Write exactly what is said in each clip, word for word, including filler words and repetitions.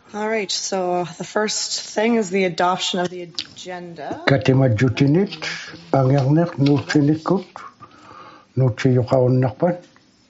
All right, so the first thing is the adoption of the agenda. Katima jutinit, angernek, nutsinikut, nutsiyukaunakpan,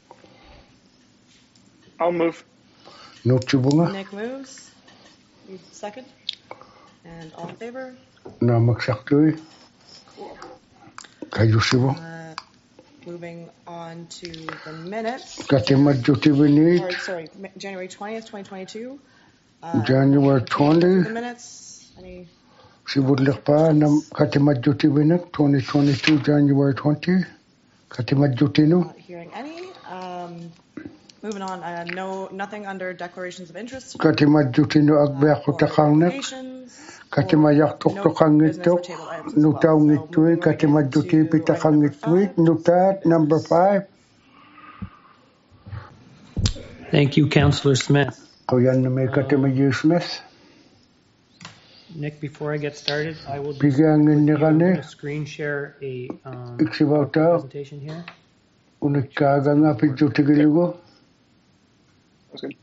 I'll move. nutsibunga, Nick moves. You second. And all in favor? namaksaktuy, kayusibo. Uh, moving on to the minutes. Katima Or, jutinit, sorry, Ma- January twentieth, twenty twenty-two. Uh, January The twentieth, minutes. Any? sibudlikpa, nam katima jutibinak, twenty twenty-two, January twentieth, katima jutinu, Not hearing any. Um, moving on. Uh, no, nothing under declarations of interest. katima jutinu Uh, agbeaku or takangnek, recommendations, katima or yaktuk no tokangituk, business or table items as well. nutaw So ngitui, moving right katima into juti item number pitakangitui, five, nutat, number business. five. Thank you, Councillor Smith. Kuyan na may katima Um, Yu Smith. Nick, before I get started, I will just Bigyan with ni you, I'm kani, going to screen share a um, iksibauta, presentation here. unikaga nga pidjutigilugo. That's good.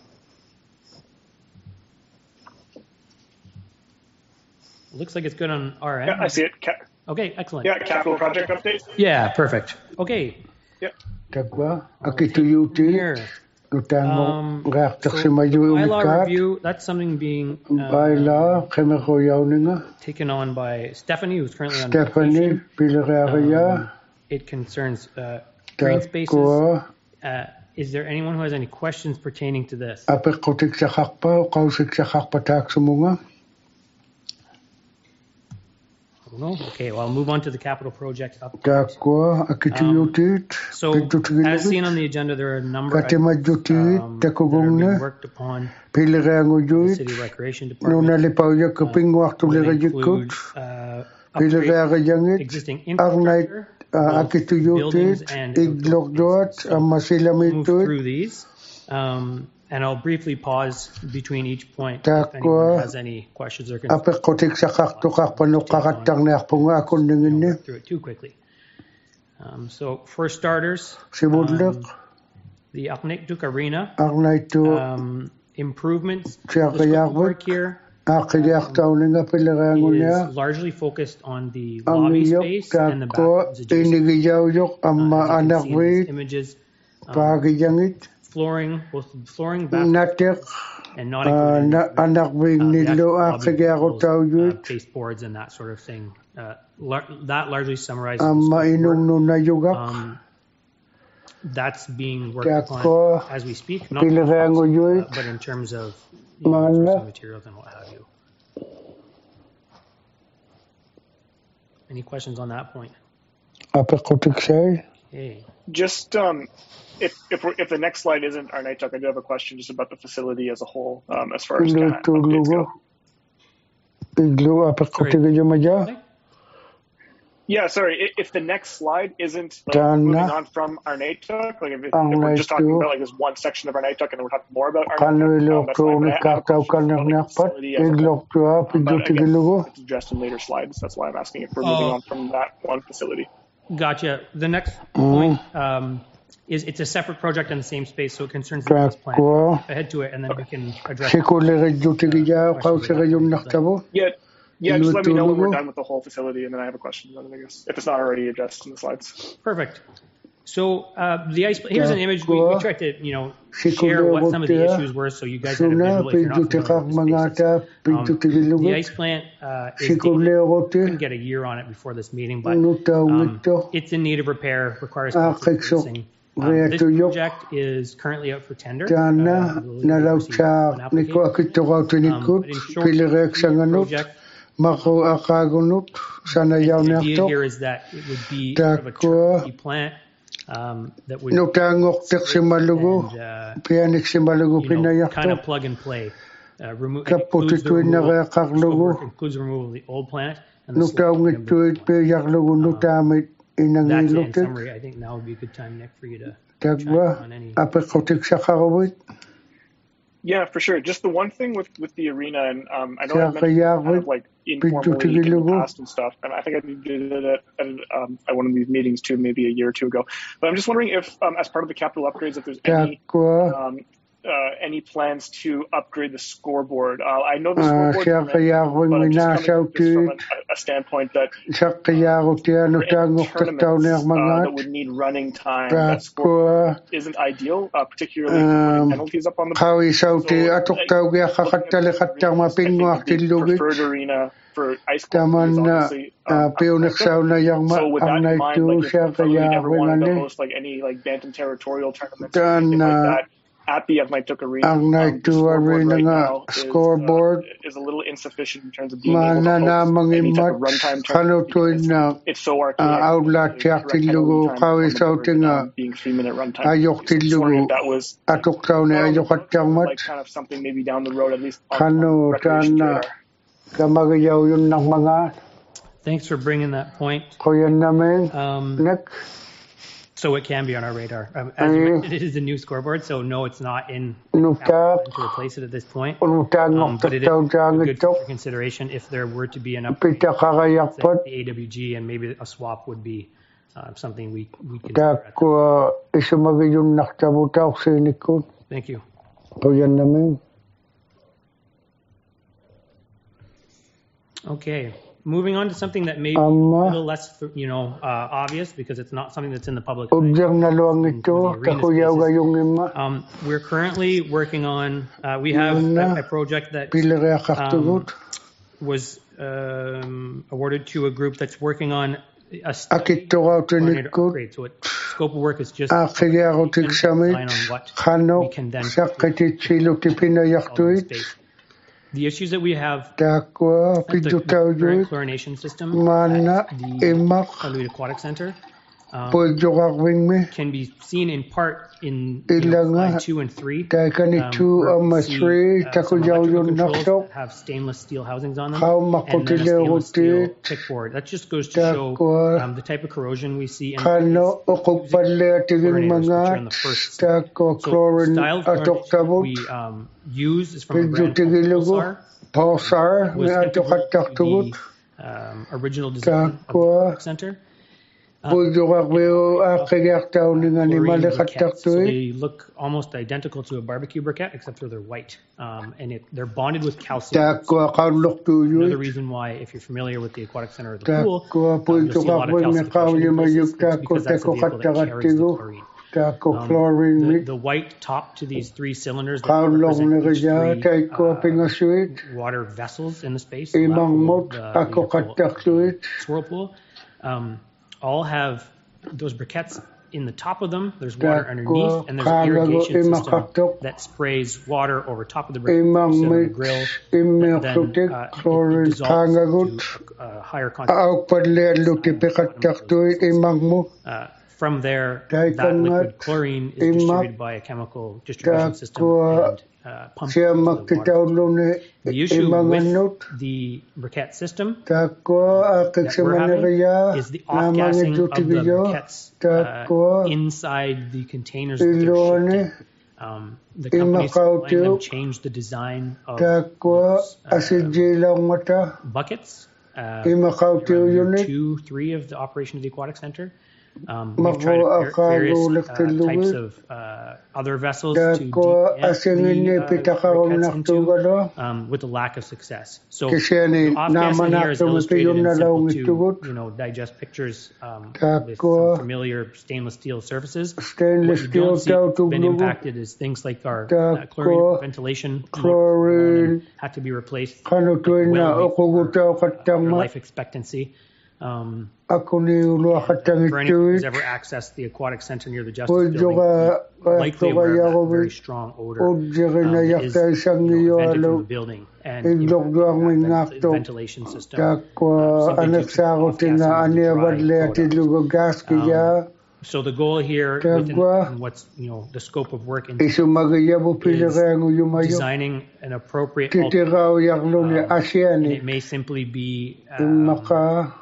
It looks like it's good on our end. Yeah, I see it. Ca- Okay, excellent. yeah, capital project update. Yeah, perfect. Okay. Yep. Tagwa, I'll akitu take from yuti, here. nutango, Um, reaktak so si mayu bylaw unikat, review, that's something being uh, baila, kemeko yauninga, taken on by Stephanie, who's currently on Stephanie, vacation. Piliraya, Um, it concerns uh, green spaces. Tagwa, Uh, is there anyone who has any questions pertaining to this? apekutik sa kakpa, kausik sa kakpa taksumunga, No? Okay, well, I'll move on to the capital project update. Tagwa, akitu Um, yutit, So, as seen pidjutigilugo, on the agenda, there are a number of katima items jutit, um, that are being takugungne, worked upon Pilirango the yuit, City Recreation Department. nuna lipaw ya kaping waktu Would lira include jikut, uh, Piliraya upgrade jangit, existing Arnait, infrastructure, uh, both akitu buildings yutit, and outdoor iglok spaces. dot, So, masilamit move tuit, through these, um, and I'll briefly pause between each point if Takwa, anyone has any questions or concerns. apek kotik sa kakto kakpano Just take on, kakatang na akpunga akong you know, ningin work through it too quickly. Um, so, for starters, Sibudlak, um, the Aknikduk Arena, Arnait to um, improvements, siya the scope of kayakwit, work here akiyak taw nga Pilirango niya, is largely focused on the ang lobby iyok space and the takko, bathrooms adjacent. inigiyaw yok, ang Uh, as you can maanak see in these wit, images, um, pagijangit, flooring, both flooring, bathrooms, natik, and not uh, included na, anak wing uh, the nilo, actual lobby akigako walls, taw uh, yut, baseboards and that sort of thing. Uh, lar- that largely summarizes ang the scope of mainom work. no na yugak, Um, that's being worked takko, upon as we speak, not Pilirango uh, yut, but in terms of you know, Mana. sourcing materials and what have you. Any questions on that point? apek kotik say, Okay. Just um, if if, we're, if the next slide isn't our night talk, I do have a question just about the facility as a whole, um, as far as ilo kind of updates tulugo, go. iglo apek Sorry. kotik maja, Yeah, sorry. i- If the next slide isn't like, Dana. moving on from our night talk, like if, it, Ang if we're just night talking talk. about like this one section of our night talk and then we're talking more about our kano night talk, ilo um, that's fine. But I ni have a kaktaw question kanak about like, the nakpat, facility as a whole. iglok tua, Um, but pidjut again, igilugo, it's addressed in later slides. That's why I'm asking if we're moving Oh. on from that one facility. Gotcha. The next Mm. point um, is it's a separate project in the same space, so it concerns the base plan. takko, Ahead to it, and then we can address. sikuli ridjut igijaw, questions kausi at that yung point. naktabo, Yeah, yeah. Just let me know when we're Tulugo. done with the whole facility, and then I have a question on it, I guess, if it's not already addressed in the slides. Perfect. So uh, the ice. Here's an image. We, we tried to you know share what some of the Sikuli issues were, so you guys had a suna, visual if you're not pidjut familiar ikak with the spaces. mangata, pidjut igilugo, The ice plant uh, is dated. sikuli Couldn't rote, get a year on it before this meeting, but nutaw um, ngito, it's in need of repair. Requires Ah, constant kikso. servicing. Um, this Reto yok. project is currently out for tender. Dana, Uh, we'll nalaw proceed with an cha, application. niko akito kaw Um, tinikut, but in short, pilirek the sanganut, project, mako akagunut, sana the yaw idea naktok, here is that it would be sort of a Tako. turnkey plant um, that would nutangok tek si malugo, and, uh, pianik si malugo you know, kind pinayakto, of plug and play. Uh, remo- it Kaputi includes the tuwid na removal, kaya the scope of kaklugo. work includes the removal of the old plant and the nutaw sloping of the new ngituit piyak lugo nutamit inang That's it in ilutik, summary. I think now would be a good time, Nick, for you to tagwa, chime on any. apikotik sa kakawit, Yeah, for sure. Just the one thing with, with the arena, and um, I know Kaya I mentioned kaya kind of wait, like informally in the pidjutigiligo. past and stuff, and I think I did it at, at, um, at one of these meetings too, maybe a year or two ago. But I'm just wondering if, um, as part of the capital upgrades, if there's any takwa, um, uh, any plans to upgrade the scoreboard. Uh, I know the Ah, scoreboard, siya kaya but kung I'm just coming minasawti, from a, a standpoint that siya kaya ko tiya no for any tangok tataw tournaments na uh, mga that would need running time, that tako scoreboard isn't ideal, uh, particularly for putting um penalties up on the board. kawi sauti So, atok uh, taw kaya looking at kakatali the katang arenas, I think mapingwak the tilugit preferred arena for ice sculpting taman is na obviously um, piunik Atlanta. saw na yang So with that ang in mind, naitu like if siya Federal League kaya ever wanted to wingani host like any like Bantam territorial tournaments or dan anything like na that at the Athletic Arena, ang um, the naitu scoreboard arena right nga now is, uh, scoreboard is a little insufficient in terms of being able mana to na host any type mangimat of runtime kano tournament tuin because na it's so archaic. uh, outlet the siya correct penalty tilugo time kawi on the sauti board nga um, being three minute runtime. ayok So just wondering tilugo if that was atok taw na not on the ayok books, atang but mat like kind of something maybe down the road, at least on, on kano recreation's tan radar. kamagayaw yun ng mga Thanks for bringing that point. kuyan namin Um, next so it can be on our radar. Um, as you mentioned, it is a new scoreboard, so no, it's not in nutak plan to replace it at this point. unutang Um, but it is taw jang a good ito future consideration if there were to be an upgrade. pita kakayak Say, pat the A W G and maybe a swap would be uh, something we we consider. at that. tako isumagayun naktabutaw sinikot Thank you. kuyan namin Okay, moving on to something that may be a Ama. little less, you know, uh, obvious because it's not something that's in the public eye. objang na luang In- in ito the arena kakuyaw spaces. gayong ima Um, we're currently working on. Uh, we have Yun na. a, a project that pilare um, kaktugot was um, awarded to a group that's working on a study akito ka coordinator tinikot upgrade. So, it, scope of work is just akaya ko tigsamit design on what kano we can then sa kititsilo ti all in pinayaktuit space. The issues that we have tako at the, the pidutaw current yun chlorination system mana at the imak Kaluit Aquatic Center um, pwedyo kakwing me can be seen in part in you know, Ilang nga. slide two and three. dahil kanito where ang we see, masri uh, tako some yaw electrical yun controls naktok that have stainless steel housings on them, how and then a makutile stainless steel rutit kickboard. That just goes to show tako um, the type of corrosion we see in kano ukupale tiging chlorinators, which are mga in the first. tako So chlorine style of atok chlorination tabot we um, use is from a pwedyo brand called tigilugo Pulsar. pausar Was may atok integral atak to tugot the um, original design of the tako Aquatic Center. pwedyo kakweo akayak tao ni nga ni Chlorine malikat briquettes. So taktuit they look almost identical to a barbecue briquette, except for they're white, um, and it, they're bonded with calcium. tako kaulok Another tuyut reason why, if you're familiar with the aquatic center or the pool, tako um, you'll pwedyo see a lot of kakweng calcification nakawyo in places. mayuk It's tako because that's the tako vehicle that carries the katakatigo chlorine. tako Um, chlorine the, mix the white top to these three cylinders that kaulok represent na each kaya three tako uh, pingasuit water vessels in the space, imang allow mot the ako vehicle kataktuit swirlpool, um, all have those briquettes in the top of them. There's water Tako underneath, and there's an kalago irrigation system imakatok that sprays water over top of the briquette, imang sit on the mix grill, imekutik then uh, it, it chlorine dissolves kangagut to a higher concentration. aw padle luti pikataktuit imang mo Uh, from there, Dahil that kan liquid nga, chlorine is imak, distributed by a chemical distribution system tako, and uh, pumped siya into the water. makitaulo ni The issue imang with anot the briquette system tako akik that sa we're having manaraya is the namang off-gassing of the idutigiyo briquettes uh, tako inside the containers that they're shipped ilone in. Um, the companies supplying them imakautiu changed the design of tako those, uh, asidjilang mata buckets. Uh, imakautiu around year yun two, three of the operation of the aquatic center. Um, Mako we've tried var- akago various uh, lektiluwi. types of uh, other vessels to tako deep asingin ni the uh, pitakawang briquettes into, naktugalo um, with a lack of success. So kasi ni the off-gassing here is namanak illustrated tumipiyong in na simple laong to, itugot you know, digest pictures um, with Tako. some familiar stainless steel surfaces. What stainless you steel don't see tao that's been tuglugo impacted is things like our uh, Tako. chlorine ventilation Chlorine. had to be replaced. kano tuin na well ukugo tao before, uh, their katang ma life expectancy. Um, ako ni ulo and, uh, katang for anyone who's ituit ever accessed the aquatic center near the Justice pwedyo Building, ka you're likely kaya aware kaya of ko that very strong odor um, objere na that yak is tayo isang you know, iyo vented from alo the building and you know, iglog doang that may vent- ngakto ventilation system. tako simply anak due to sa ako off-gassing tina of the ania dry badle product. tilugo gas kaya So the goal here Tako. within what's you know the scope of work in isumagaya mo pinakaya ng yumayo designing an appropriate alternative, titiraw yaklo ni Um, ASEAN and ni it may simply be yung um, maka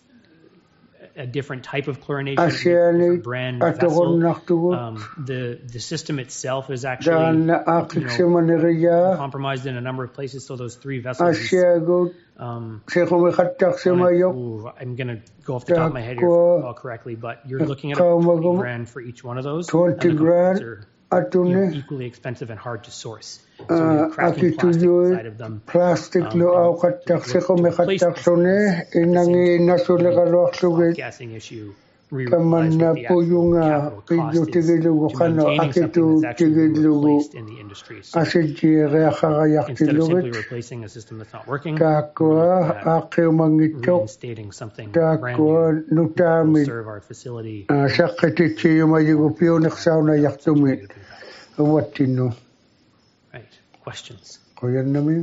a different type of chlorination, maybe a ASEAN different brand at ako vessel. naktugot Um, the the system itself is daan actually na you akik know, sa maniraya compromised in a number of places. So those three vessels. is, asyagot um, siya kumikatak sa on it- mayok ooh, I'm going to go off the top of my head here if I Tako. recall correctly, but you're looking at Ikaw about twenty magum- grand for each one of those. twenty and the grand. components are you know, atune equally expensive and hard to source. So you're cracking plastic akituyo inside of them. plastic Um, lo and au to- to kattaksiko replace this mekattaksone at the same inangi time, nasulegaluaqlugit gassing issue. We kamanna realize what the actual puyunga capital pidu cost is tigilugu to kano maintaining akitu something that's actually being tigilugu replaced in the industry. So asijire instead of simply akagayaqtilugit replacing a system that's not working, takwa we're looking at aqiumangitok reinstating something brand takwa new that will nutamid serve our facility. saqititsiyumayigu piuniqsauna yaqtumit uwattinu Right. Questions? qoyannami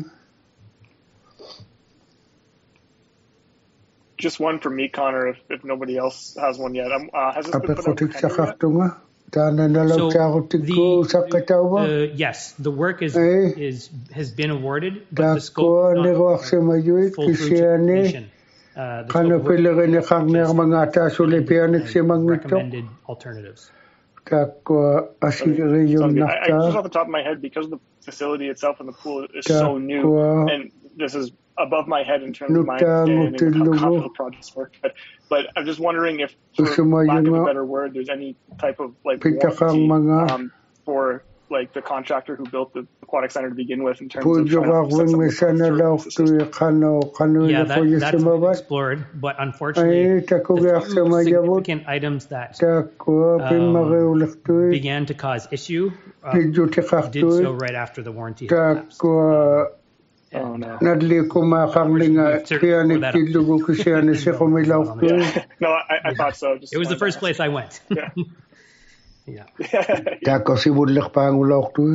Just one for me, Connor, if, if nobody else has one yet. Um, uh, has this been put out for apequtik tender yet? saqartunga taana So nalaucaarutikku the, saqqitauba uh, yes, the work is Eh. is has been awarded, but the scope takwa is not niruaqsimayuit full fruition. kisiani Uh, the scope kanu of work pilegini qaqniaq is mangaataasuli pianik uh, simangittoq recommended alternatives. takwa Sounds good. I, I asigiriyunnarta just off the top of my head, because the facility itself and the pool is so new, takwa and this is above my head in terms of my Nuta understanding of how Mutilugu. capital projects work. But, but I'm just wondering if, for lack of Usumayunga. a better word, there's any type of like Pitakang warranty mga- um, for like the contractor who built the aquatic center to begin with in terms of trying to set pujuraqwing something misana up for the system. lauqtui qano qanu Yeah, that, that's been ilaquyisimabat explored, but unfortunately, ai the takugiaqsimayavut few significant items that takwa pimmagiuliqtui began to cause issue uh, did pijutiqartui so right after the warranty had lapsed. takwa Oh no. nadlikuma qaqninga pianik tillugu kisiani siqumilauqtui No, I, I thought so. Just It was the wanted first to place I went. Yeah. Yeah. ask. takwa sibulliqpaangulauqtui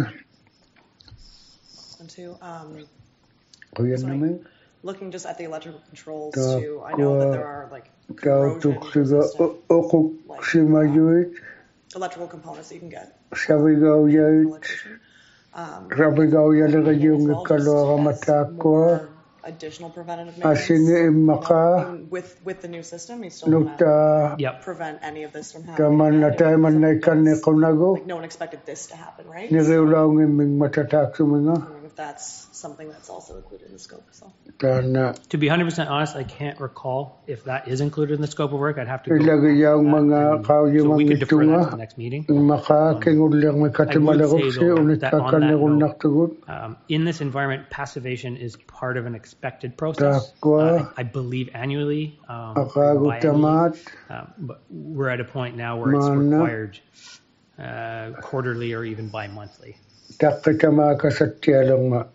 And to, um, qoyannami looking just at the electrical controls Ta- too, I know that there are like kautuqsiga corrosion-resistant uquqsimayuit electrical components that you can get savigauyait from electrician. Um, rabigauyaliqayuungi as well, just kaluaramatakua as more additional preventative maintenance. asingi immaqa Even With, with the new system, you still want to nuta Yep. prevent any of this from happening. tamanna taimanna ikanniqunagu Like, no one expected this to happen, right? niriulaungi mingmatataaksuminga Wondering if that's something that's also included in the scope, so. taana To be one hundred percent honest, I can't recall if that is included in the scope of work. I'd have to go ilagiyaung back mga and- so we could defer that to kauyimangitunga the next meeting. immaqa kingulliqmi katimaliqupsi though, that on unitkakkanniqunnartugut Um, in this environment, passivation is part of an expected process. Takwa. Uh, I, I believe annually, um, aqagu biannually. tamat Um, but we're at a point now where it's Mana. required uh, quarterly or even bi-monthly. taqqitamaaka sattialunga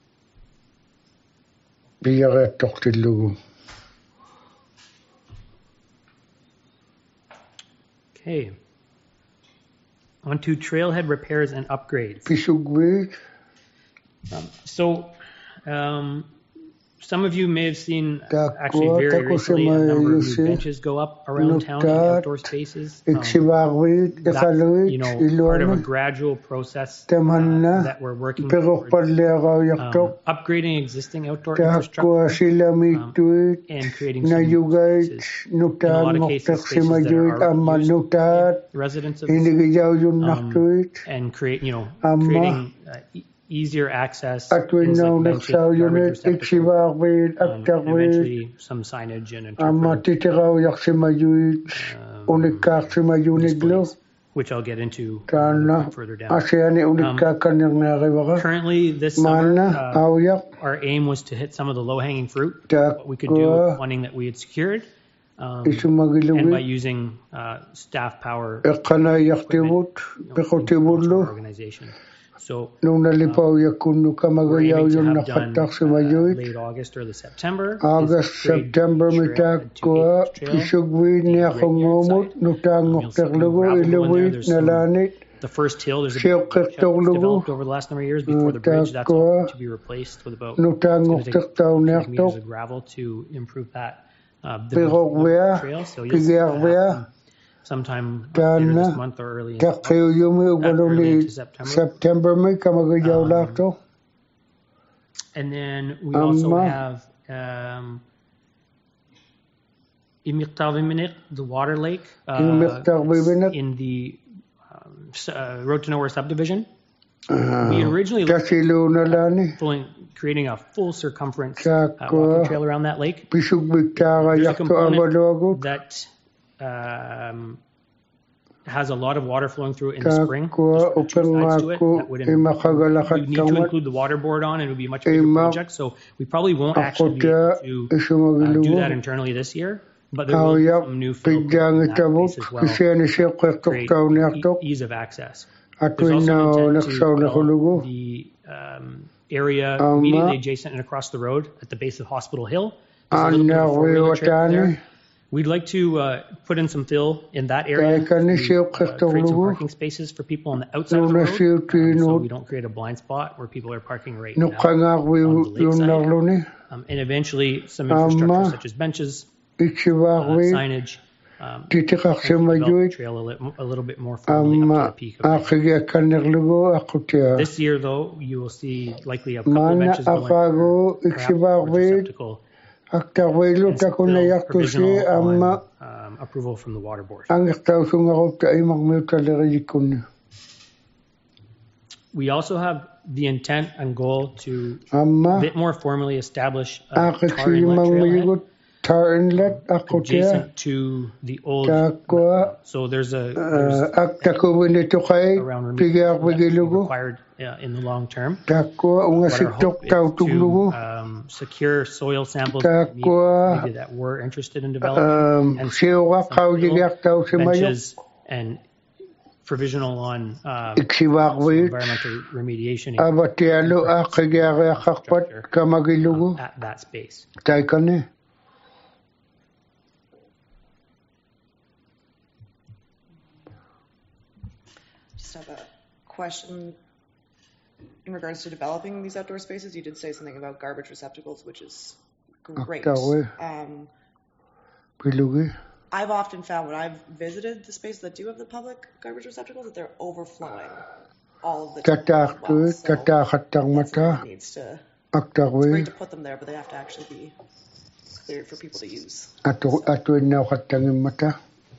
piyareettoqtillugu Okay. On to trailhead repairs and upgrades. pisugwi Um, so, um, some of you may have seen uh, Tako- actually very tako recently a sama number of yusi. new benches go up around town in Nutat. outdoor spaces. Um, iksivaaqviit that, iqaluit you know, part of a iluanu gradual process uh, tamanna that we're working towards. piruqpalliaqauyaqtoq Um, upgrading existing outdoor taaqua infrastructure silamiittuit and creating some new nayugait spaces. In a lot of cases, spaces that nutaanngorteqsimayuit are amma used nutaat by residents of the city, inigijauyunnartuit and create, you know, Amma. creating uh, e- easier access, things like benches, atwinnaunaqsauyunit garbage receptacles, iksivaaqviit um, and attaqviit eventually some signage and amma interpretive titiqauyaqsimayuit um, unikkaaqsimayuniglu displays, which I'll get into uh, a taanna little bit further down. asiani unikkaakkanniqneerivaqa Currently, this summer, maana uh, auyaq our aim was to hit some of the low-hanging fruit, what we could do with taaqua funding that we had secured, um, and by isumagilugit using uh, staff power eqqanayaqtivut you know, across our piqutibullu organization. So nunalipauyakunnu we're aiming to have done uh, kamagayauyunnaqattaqsimayuit late August, early September. is August upgrade September trail mitaaqua to Trail. pisugviit niaqunguumut nutaanngorteqlugu iluviit nalaanit The first hill, there's a big Siuqqeqtoqlugu. chunk developed over the last number of years before the bridge. That's all Taaqua. to be replaced with about it's gonna take a few meters nutaanngorteqtauneartoq of gravel to improve that uh, development piqorvia trail. So you'll see that pigiarvia happen sometime later taanna this month or early in August. taqqiyuyumi early ugaluni into September. September mi kamagayawlaaqtoq And then we also Amma. have um, Imiqtaviminik, the water lake, uh, Imiqtaviminik. in the um, s- uh, Road to Nowhere subdivision. Ah, We originally looked tasilunalani at pulling, creating a full circumference uh, Taaqua. walking trail around that lake. pisugviit There's a taaqayaqtu component avaluagut that um, has a lot of water flowing through it in the spring. Takwa There's two sides to it. upengako That would imakagalakat you need to tamat include the water board on, and it would be a much bigger Ima- project. So we probably won't actually be akota able to uh, do isumagilugo that internally this year. But there will be awyap some new fill pidjang in that itabot space as well. kisyan isip Create kaktok niaktok e- ease of access. at There's also winaw an intent to naksaw na hulugo develop the um, area Ama- immediately adjacent and across the road at the base of Hospital Hill. There's a little bit of a anawi four-wheeler trail watani there. We'd like to uh, put in some fill in that area Kaya kani to siya uh, create some kaktok parking spaces for people on the outside of the Luna road, siya um, so tino we don't create a blind spot where people are parking right now. nukangakwi on the yung lakeside. narluni Um, and eventually some infrastructure Ama- such as benches, uh, ichibakwi signage, um, titikak hopefully develop the simayuit trail a, li- a little bit more formally up to ama the peak of it. akigya kanirlugo akutia This year, though, you will see likely a couple mana benches going akago for perhaps storage ichibakwi receptacle aktawilu and some takuna fill yaktusi provisional ama on um, approval from the water board. ang iktawsungarot ta imagmiuta lirikun We also have the intent and goal to a ama bit more formally establish a tar inlet akiksimang trailhead migot tar inlet akutia adjacent to the old. takwa So there's a there's aktakuwin ito kay around pigyak remediation that will be wigilugo required uh, in the long term. takwa unga But our siktok hope is tautuglugo to um, secure soil samples that, need, takwa maybe that we're interested in developing, um and siwa some kaujigyak taw simayok benches and provisional on um, iksibakwi environmental remediation abatialo akigyaka kakpat kamagilugo at that space. tay kani Just have a question in regards to developing these outdoor spaces. You did say something about garbage receptacles, which is great. Aktawi. Um, pilugi I've often found when I've visited the spaces that do have the public garbage receptacles that they're overflowing all of the time. as tataktu well. So tatakatang that's something mata that needs to, it's aktawi great to put them there, but they have to actually be cleared for people to use. atu atu na katang mata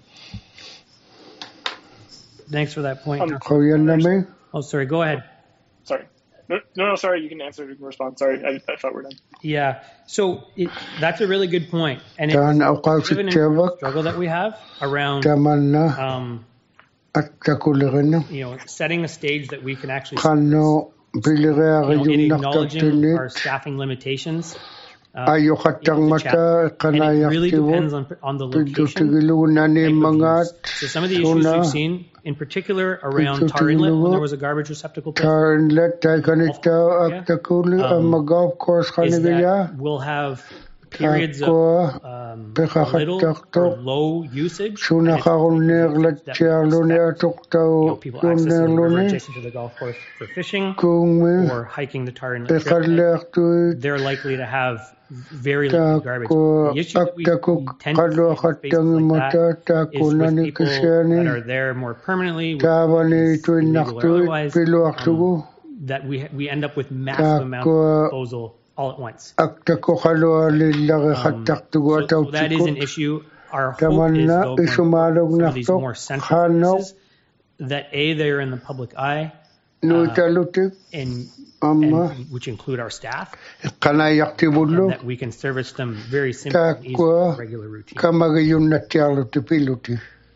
Thanks for that point. Um, Councillor. koyan nami Oh, sorry. Go ahead. Sorry. No, no, no, sorry. You can answer. You can respond. Sorry, I, I thought we're done. Yeah. So it, that's a really good point, and it's tan a akaw bit of an sitjabak struggle that we have around taman na um, at takulirin you know, setting a stage that we can actually kano pilira you know, in yung acknowledging our naktatinit staffing limitations. Uh, ayo katang the chat. mata and kanayak it really depends tiwo on on the pidu location. tigilu nani type of mga use. So some of the issues we've seen, in particular around Pidu Tar Inlet, when tigilu. there was a garbage receptacle placed, tar let tay kanita Yeah. ak takuli Um, ang mag-golf course is kanigaya that we'll have periods of Takwa um, Pekakatak little or tok. low usage. Suna and it's kaunir usage let that siya we luni expect, atok you tau know, people accessing the river luni adjacent to the golf course for fishing kung mi or hiking the Tar Inlet trail. pekalek tu They're likely to have very little garbage. tako The issue that we, akta ko we tend to kalo see in spaces katang like mata that tako is with nani people that are kisyani there more permanently, with tawani is tu illegal or naktu otherwise, pilu um, aktugu that we we end up with massive amounts Tako of disposal all at once. akta ko kalo alilagi Um, hatak tugu so, ataw so that is an tikot issue. Our hope taman is, na though, going isumalog forward, some of these naktok more central hanok places, that A, they're in the public eye, no uh, talutik and, amma and which include our staff, kanayak and tibudlo that we can service them very simply and easily Takwa in regular routine. kamagayun na tiyalo ti piluti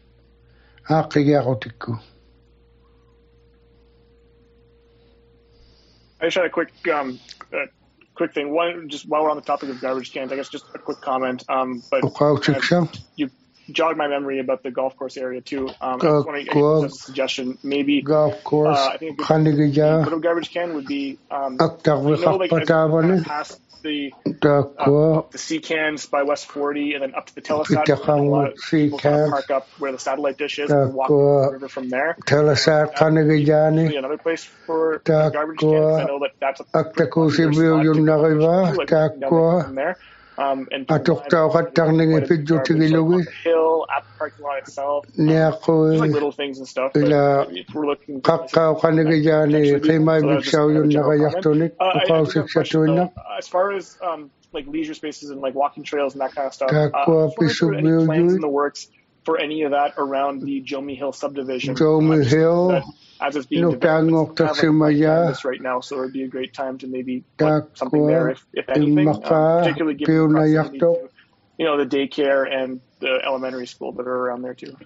akiyako I just had a quick, um, uh, quick thing. One, just while we're on the topic of garbage cans, I guess just a quick comment. Um, but Ukaw kind of- siya you jogged my memory about the golf course area too. Um, I Go- just want to go- give a suggestion. Maybe golf course uh, I think a good kanigaya little garbage can would be. Um, aktak you know, like as you patavani kind of past the takwa the sea cans by West forty, and then up to the Telesat. Pitakang A lot of sea people kind of cans. park up where the satellite dish is and walk Takwa down the river from there. telasat That would be kanigayani another place for Takwa garbage cans. I know that that's a akta ko popular sibiyo spot to yun go nakiba to, like, down takwa from there. Um, and atok tao katang ningi pidyo garbage, like, on tigilugi the hill at the parking lot itself. niya ko Just like little things and stuff. But ila if we're looking for places kakao kanigayani kay may so that's just bigsaw kind of yun a general nakayak comment. tunit Uh, I, I ukaw do have a siksya question, though. tuinak Uh, as far as um, like leisure spaces and like walking trails and that kind of stuff, uh, I Takwa was wondering if there are any plans pisubiyo in the works for any of that around the Jomi Hill subdivision. Jomi Uh, just Hill, that as it's being no developed, tangok it's kind of like taksimaya. like this right now, so it would be a great time to maybe put something Takwa there, if, if anything, um, imaka particularly given the proximity piunayaktok to you know, the daycare and the elementary school that are around there too.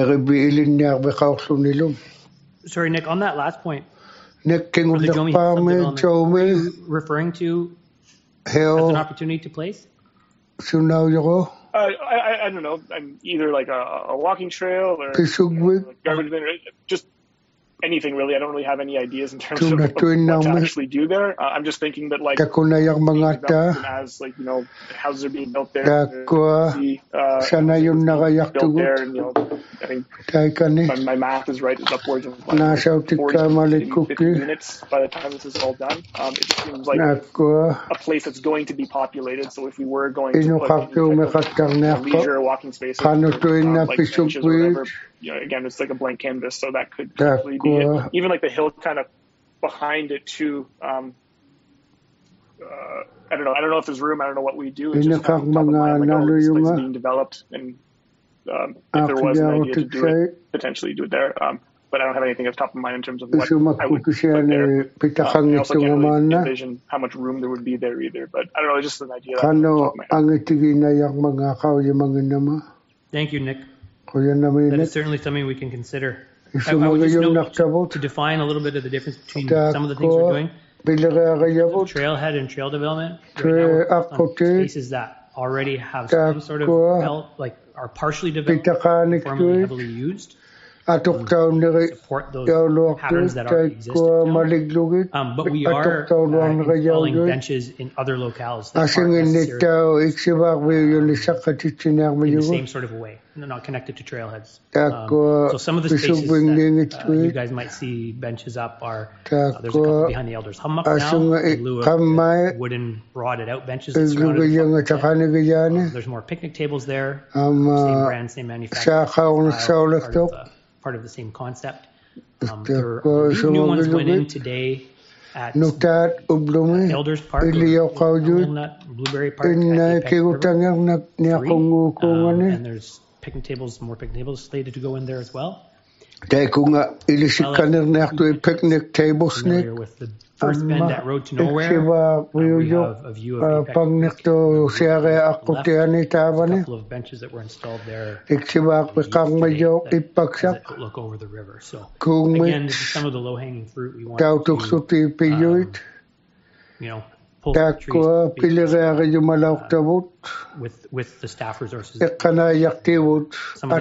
Sorry, Nick, on that last point, Nick, for the Jomie subdevelopment, were you referring to as an opportunity to place? Uh, I, I, I don't know. I'm either like a, a walking trail or like garbage bin, just anything really. I don't really have any ideas in terms of, of what to actually do there. Uh, I'm just thinking that like as like you know houses are being built there, the, uh, built there, and you know I think my, my math is right. It's upwards of like forty, fifty units by the time this is all done. Um, it just seems like a place that's going to be populated. So if we were going to put any type of leisure walking spaces, um, like benches or whatever. You know, again, it's like a blank canvas, so that could potentially be it. Even like the hill kind of behind it too. Um, uh, I don't know. I don't know if there's room. I don't know what we do. It's just kind of top of mind, like, oh, this place is being developed, and um, if there was an idea to do it, potentially do it there. Um, but I don't have anything at the top of mind in terms of what I would put there. Um, I also can't really envision how much room there would be there either. But I don't know. It's just an idea. Thank you, Nick. That is certainly something we can consider. I, I would just note to, to define a little bit of the difference between some of the things we're doing. Trailhead and trail development. Right now, on spaces that already have some sort of well, like are partially developed, formerly heavily used. Support those patterns that already exist. Um, but we are uh, installing benches in other locales that aren't necessarily in the same sort of a way, not connected to trailheads. Um, so some of the spaces that uh, you guys might see benches up are, uh, there's a couple behind the Elders Hummock now, in lieu of the wooden rotted out benches that surrounded the um, there's more picnic tables there, same brand, same manufacturer, style, part of the same concept. Um, there are, new ones went in today at uh, Elders Park, Walnut, Blueberry Park, at River, um, and there's picnic tables, more picnic tables slated to go in there as well. Familiar with the first bend at Road to Nowhere. Um, we have a view of the left, a couple of benches that were installed there. Look over the river. So again, this is some of the low-hanging fruit we want to, um, you know, pull the trees uh, with with the staff resources. Some of the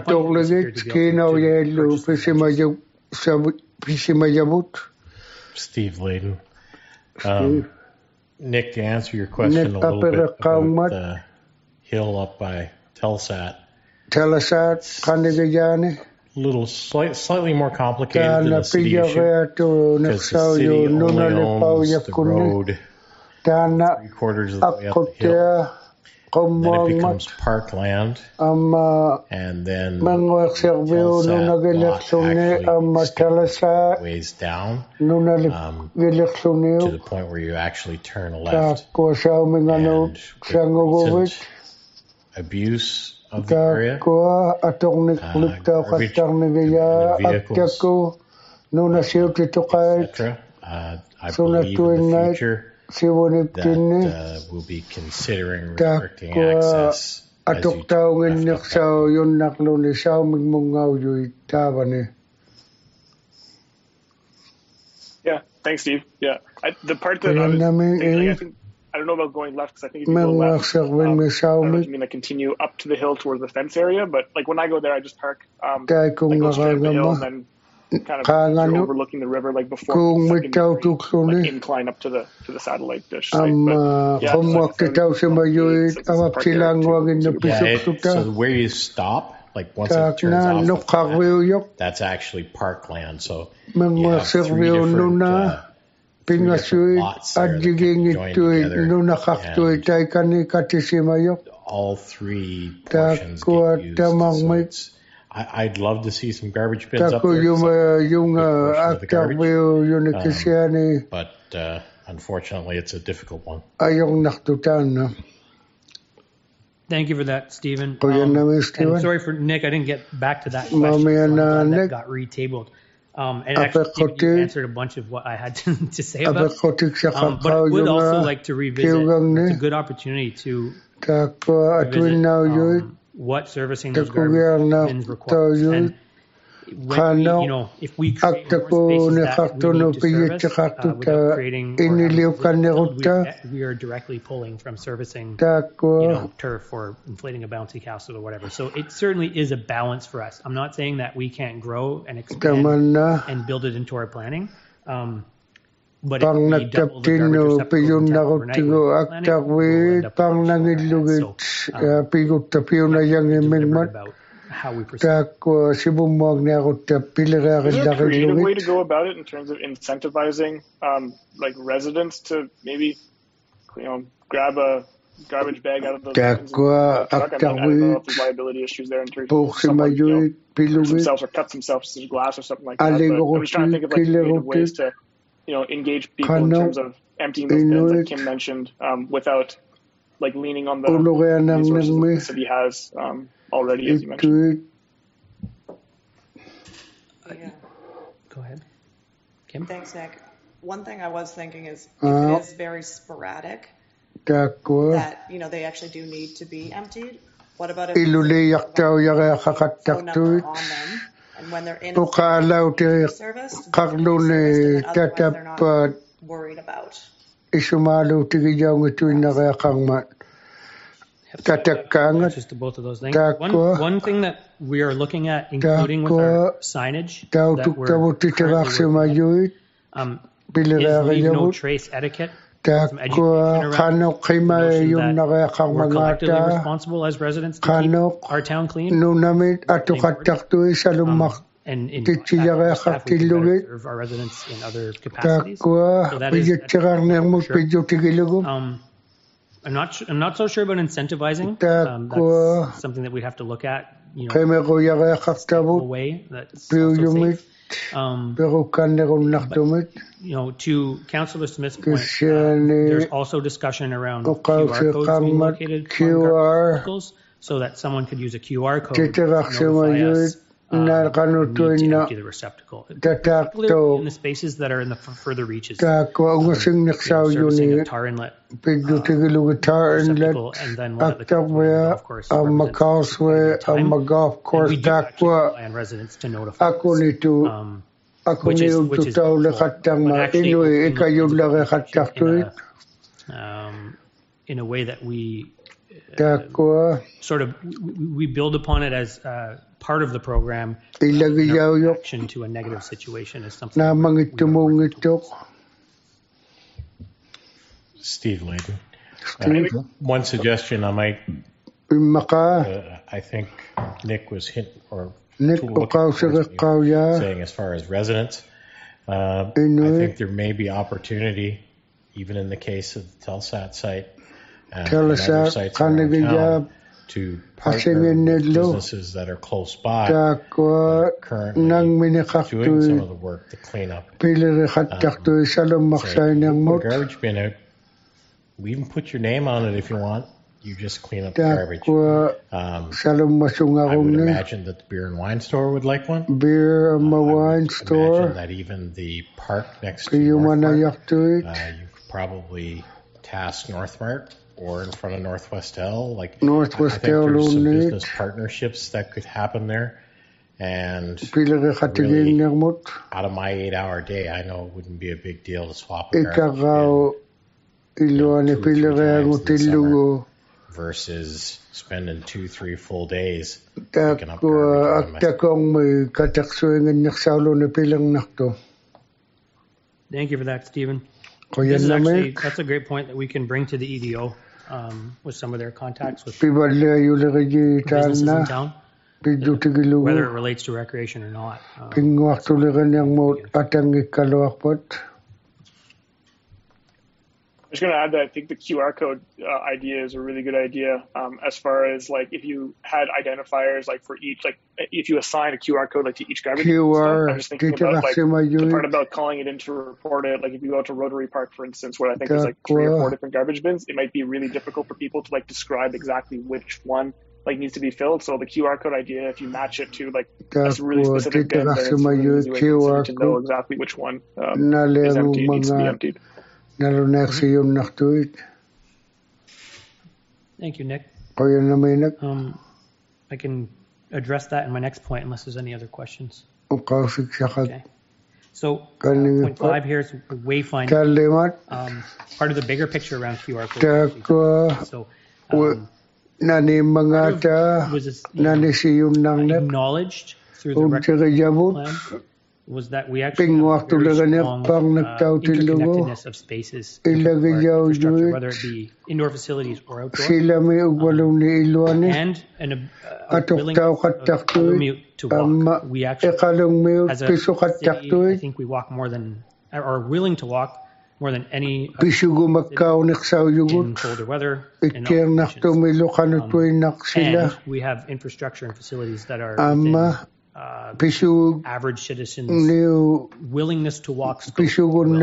Steve Layden. Um, Nick, to answer your question a little bit about the hill up by Telsat. Telesat, little slight, slightly more complicated than the city issue because the city only owns the road three quarters of the way up the hill. And then it becomes parkland, and then Telsat ways down um, to the point where you actually turn left. And recent abuse of the area, uh, garbage vehicles, et cetera. Uh, I believe in the future that uh, we'll be considering restricting access as you turn left up. Yeah, thanks, Steve. Yeah, I, the part that I was thinking, I think, I don't know about going left because I think if you go left, um, I don't know if you mean like continue up to the hill towards the fence area, but like when I go there, I just park, um, I go straight up the hill and then kind of overlooking the river, like before like incline up to the to the satellite dish site. But, yeah, like, yeah, it, so where you stop, like once it turns off the path, that's actually parkland. So you have three different, uh, three different lots there that join together, and all three portions get used. So it's, I, I'd love to see some garbage bins up there. Uh, the garbage. Um, but uh, unfortunately, it's a difficult one. Thank you for that, Stephen. Um, and sorry for Nick, I didn't get back to that question. So that got retabled. Um, and actually, you, you answered a bunch of what I had to, to say about it. Um, but I would also like to revisit. It's a good opportunity to um, what servicing those garbage bins requires. And when we, you know, if we create more spaces that we need to service uh, without creating or we, we are directly pulling from servicing, you know, turf or inflating a bouncy castle or whatever. So it certainly is a balance for us. I'm not saying that we can't grow and expand and build it into our planning. Um, but if we double the garbage receptacles in town overnight, we're planning, we'll end up with so, um, deliberate about how we proceed. Is there a creative way to go about it in terms of incentivizing um, like residents to maybe, you know, grab a garbage bag out of the bins and the truck? I, mean, I don't know if there's liability issues there in terms of someone, you know, hurts themselves or cuts themselves to glass or something like that. But I'm just trying to think of like creative ways to, you know, engage people in terms of emptying those bins, like Kim mentioned, um, without like leaning on the resources that the city has um, already, as you mentioned. Yeah. Go ahead, Kim. Thanks, Nick. One thing I was thinking is if it is very sporadic, that, you know, they actually do need to be emptied. What about if there's a phone number on them, and when they're in a service, they're not worried about? Just to both of those things. One, one thing that we are looking at, including with our signage, that we're currently with, um, is leave no trace etiquette. Some education around the notion that we're collectively responsible as residents to keep our town clean. And in staff, we can better serve our residents in other capacities. So that is, sure. um, I'm not. I'm not so sure about incentivizing. Um, that's something that we'd have to look at. You know, a way that's also safe. Um, but, you know, to Councillor Smith's point, uh, there's also discussion around Q R codes being located on vehicles, so that someone could use a Q R code to notify us. Um, need to empty the receptacle, particularly in the spaces that are in the f- further reaches. Um, you know, servicing a tar inlet, um, receptacle, and then one at the golf course. And we do actually rely on residents to notify us, um, which is which is helpful. But actually, in, in, a, um, in a way that we uh, sort of we, we build upon it as uh, part of the program. Uh, no action to a negative situation is something. Steve Layton. Uh, one suggestion I might. Uh, I think Nick was hint or saying as far as residents. Uh, I think there may be opportunity, even in the case of the Telsat site. Uh, and other sites around town, to partner with businesses that are close by that are currently doing some of the work to clean up. Um, say, put a garbage bin out. We even put your name on it if you want. You just clean up the garbage. Um, I would imagine that the beer and wine store would like one. Beer and uh, wine store. Imagine that even the park next to North Park, uh, you could probably task Northmart or in front of Northwest L. Like, Northwest I think there's some business partnerships that could happen there. And really, out of my eight-hour day, I know it wouldn't be a big deal to swap a garbage bin, you know, two or three times in the summer versus spending two, three full days picking up garbage. Thank you for that, Stephen. This is actually, that's a great point that we can bring to the E D O um, with some of their contacts with businesses in town, whether it relates to recreation or not. Um, I'm just going to add that I think the Q R code uh, idea is a really good idea um, as far as like if you had identifiers like for each, like if you assign a Q R code like to each garbage. Q R, I'm just thinking about like the part about calling it in to report it. Like if you go to Rotary Park, for instance, where I think there's like three or four different garbage bins, it might be really difficult for people to like describe exactly which one like needs to be filled. So the Q R code idea, if you match it to like a really specific bin, then it's a really easy way to know exactly which one um, is empty, needs to be emptied. Nalo na siyon naktuit. Thank you, Nick. Kuya Um, I can address that in my next point unless there's any other questions. Okay. So uh, point five here is wayfinding. Um, part of the bigger picture around Q R codes. So um, nani mga ta nani siyun nang uh, acknowledged through the record plan was that we actually have very strong uh, interconnectedness of spaces, infrastructure, whether it be indoor facilities or outdoor, um, and an uh, willingness of commute to walk. We actually, as a city, I think we walk more than, or are willing to walk more than any in colder weather. In um, and we have infrastructure and facilities that are within, Uh, average citizens' willingness to walk. Um,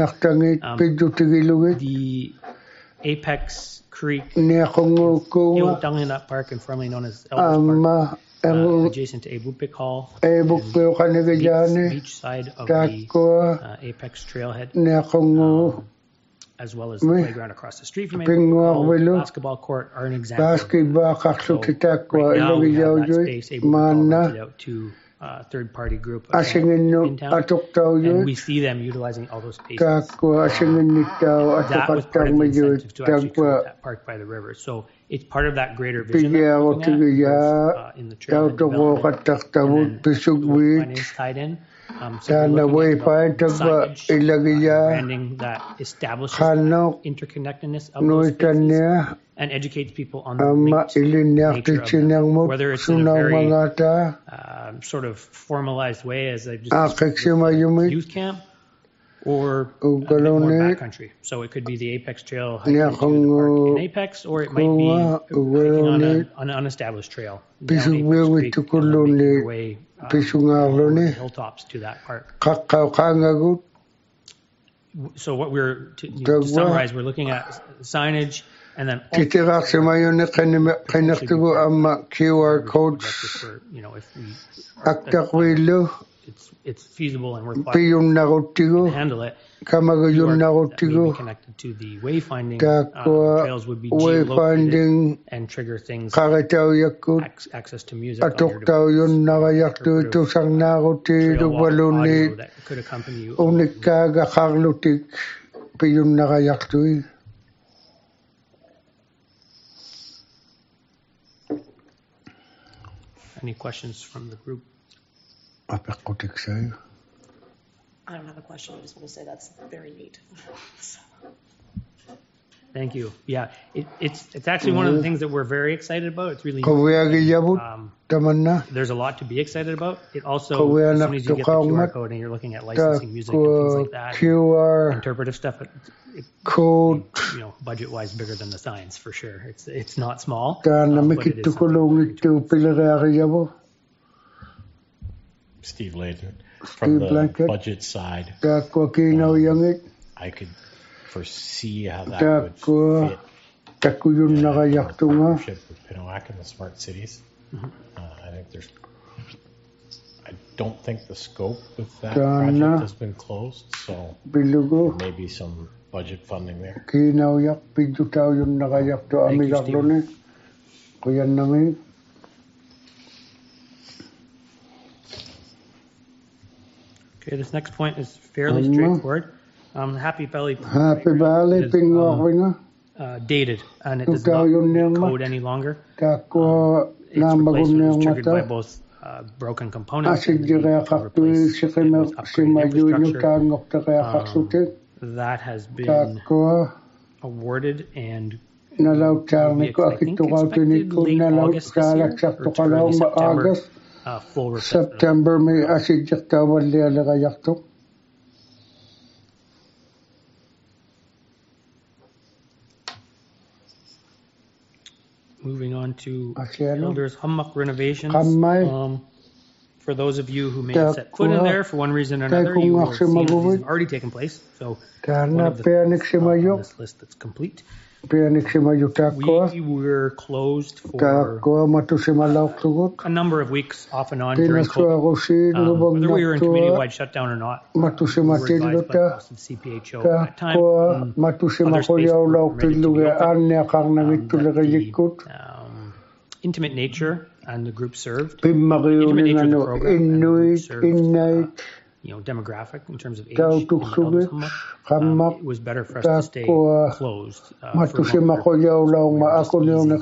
the Apex Creek, Iwatangina Park, and formerly known as Elders Park, uh, adjacent to Ebupik Hall, beach, beach side of the uh, Apex Trailhead, um, as well as the playground across the street from it. The basketball court are an example. So right now we have that space able to rent it out to Uh, third-party group uh, in town, and we see them utilizing all those spaces. Um, that was part of the incentive to actually create that park by the river. So it's part of that greater vision that we're looking at, uh, in the trail development, and then finance tied in. Um, so we're looking at signage, uh, branding that establishes that interconnectedness of those spaces and educates people on the linked nature of them, whether it's in a very uh, sort of formalized way, as I just described, youth camp, or a bit more backcountry. So it could be the Apex Trail hiking to the park in Apex, or it might be hiking on a, on an unestablished trail down Apex Creek and then making your way uh, over the hilltops to that park. So what we're, to, you know, to summarize, we're looking at signage, and then Kitira semayon kanaktugo ama Q R codes. For, you know, if we aktakwilo it's it's feasible and worthwhile to handle it. Kamagayon narotigo connected to the wayfinding uh, trails would be geolocated and trigger things like ac- access to music. Atoktaw yun nakayakto ito sang naroti waluni that could accompany you. Unikaga karlutik piyun nakayakto. Any questions from the group? I don't have a question. I just want to say that's very neat. So. Thank you. Yeah, it, it's it's actually one of the things that we're very excited about. It's really um, there's a lot to be excited about. It also, as soon as you get the Q R code and you're looking at licensing music and things like that, Q R interpretive stuff, it, it, code, you know, budget-wise, bigger than the science for sure. It's it's not small. Um, but it is Steve Layton, from the Blanket. Budget side, um, I could foresee how that would fit in partnership with Pinawack and the smart cities. Mm-hmm. Uh, I think there's, I don't think the scope of that project has been closed, so there may be some budget funding there. Thank you, Okay, this next point is fairly straightforward. Um, Happy Valley Happy Valley is um, uh, dated, and it does not code any longer. Um, its replacement was triggered by both uh, broken components and the need to replace it with upgraded infrastructure. Um, that has been awarded and will be, I think, expected late August this year, or early September. Uh, full September may asid yakta wali alaga yakto. Moving on to Elders Hummuck renovations. Um, for those of you who may have set foot in there for one reason or another, you will see that these have already taken place. So one of the uh, on this list that's complete. We were closed for a number of weeks, off and on, during COVID. Um, whether we were in community-wide shutdown or not, uh, we were advised by the Boston C P H O at that time, um, other spaces were permitted to be open, um, the um, intimate nature and the group served, the intimate nature of the program and the group served, uh, you know, demographic in terms of age in the elders home, um, it was better for us to stay closed uh, for a longer period.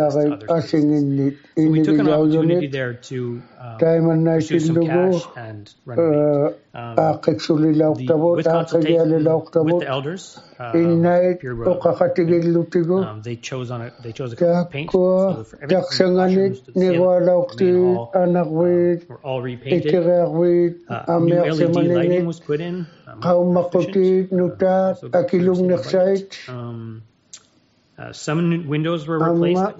So we took an opportunity there to um, pursue some cash and renovate. Um, the, with consultation with the elders, uh, period, um, they chose on a they chose a color of paint. So for everything, mushrooms to the ceiling, hall, uh, were all repainted. Uh, new L E D lighting was put in. Um, um, uh, some windows were replaced,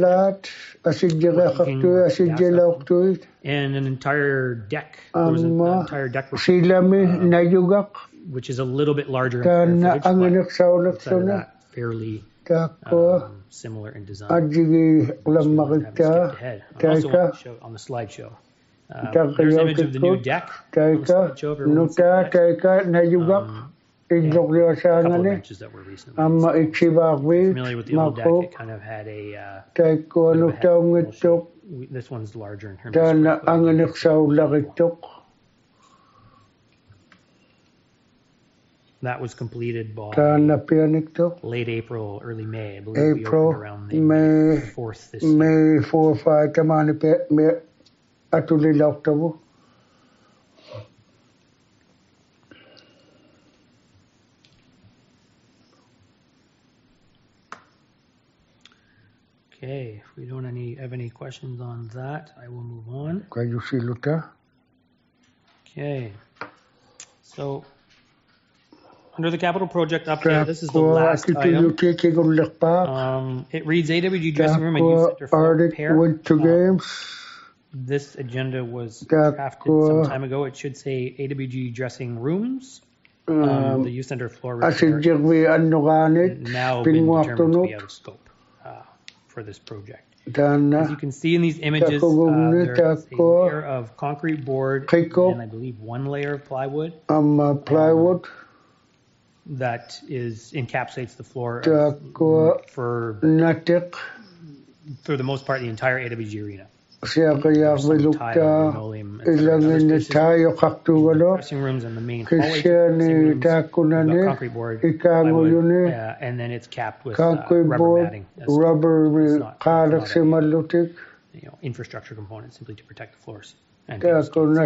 and an entire deck. There was an entire deck, uh, which is a little bit larger in square footage, but outside of that, fairly um, similar in design. Ahead. I also want to show on the slideshow. Uh, there's an image of the new deck on the slideshow. Um, yeah, a couple of benches that were recently installed. Familiar with the old deck, it kind of had a, uh, bit of a head. We, this one's larger in terms of square footage. That was completed by late April, early May. I believe April, we opened around the May fourth this year. May fourth, five, May atuli October. Okay, if we don't any have any questions on that, I will move on. Okay, so under the capital project update, this is the last item. Um, it reads A W G dressing room and youth center for repair. Um, this agenda was drafted some time ago. It should say A W G dressing rooms. Um, the youth center floor repair now been determined to be out of scope for this project. As you can see in these images, uh, there's a layer of concrete board and I believe one layer of plywood. Um, plywood. Um, that is encapsulates the floor of, for for the most part the entire A W G arena. Some tile, linoleum, dressing rooms and the main hallway rooms, concrete board, plywood, uh, and then it's capped with uh, rubber matting. Rubber, not, not a, you know, infrastructure component simply to protect the floors. And um,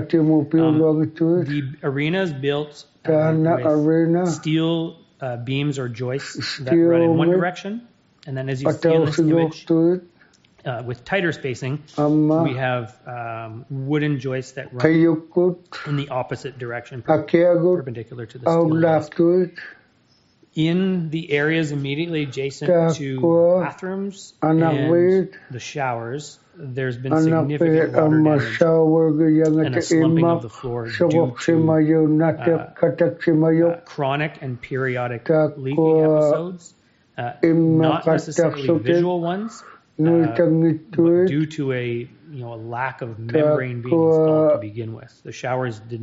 the arena is built uh, with steel uh, beams or joists that run in one direction, and then as you see in this image, uh, with tighter spacing, we have um, wooden joists that run in the opposite direction, perpendicular to the steel. In the areas immediately adjacent to bathrooms and the showers, there's been significant water damage and a slumping of the floor due to uh, uh, chronic and periodic leaking episodes, uh, not necessarily visual ones, uh, but due to a you know a lack of membrane being installed to begin with. The showers didn't.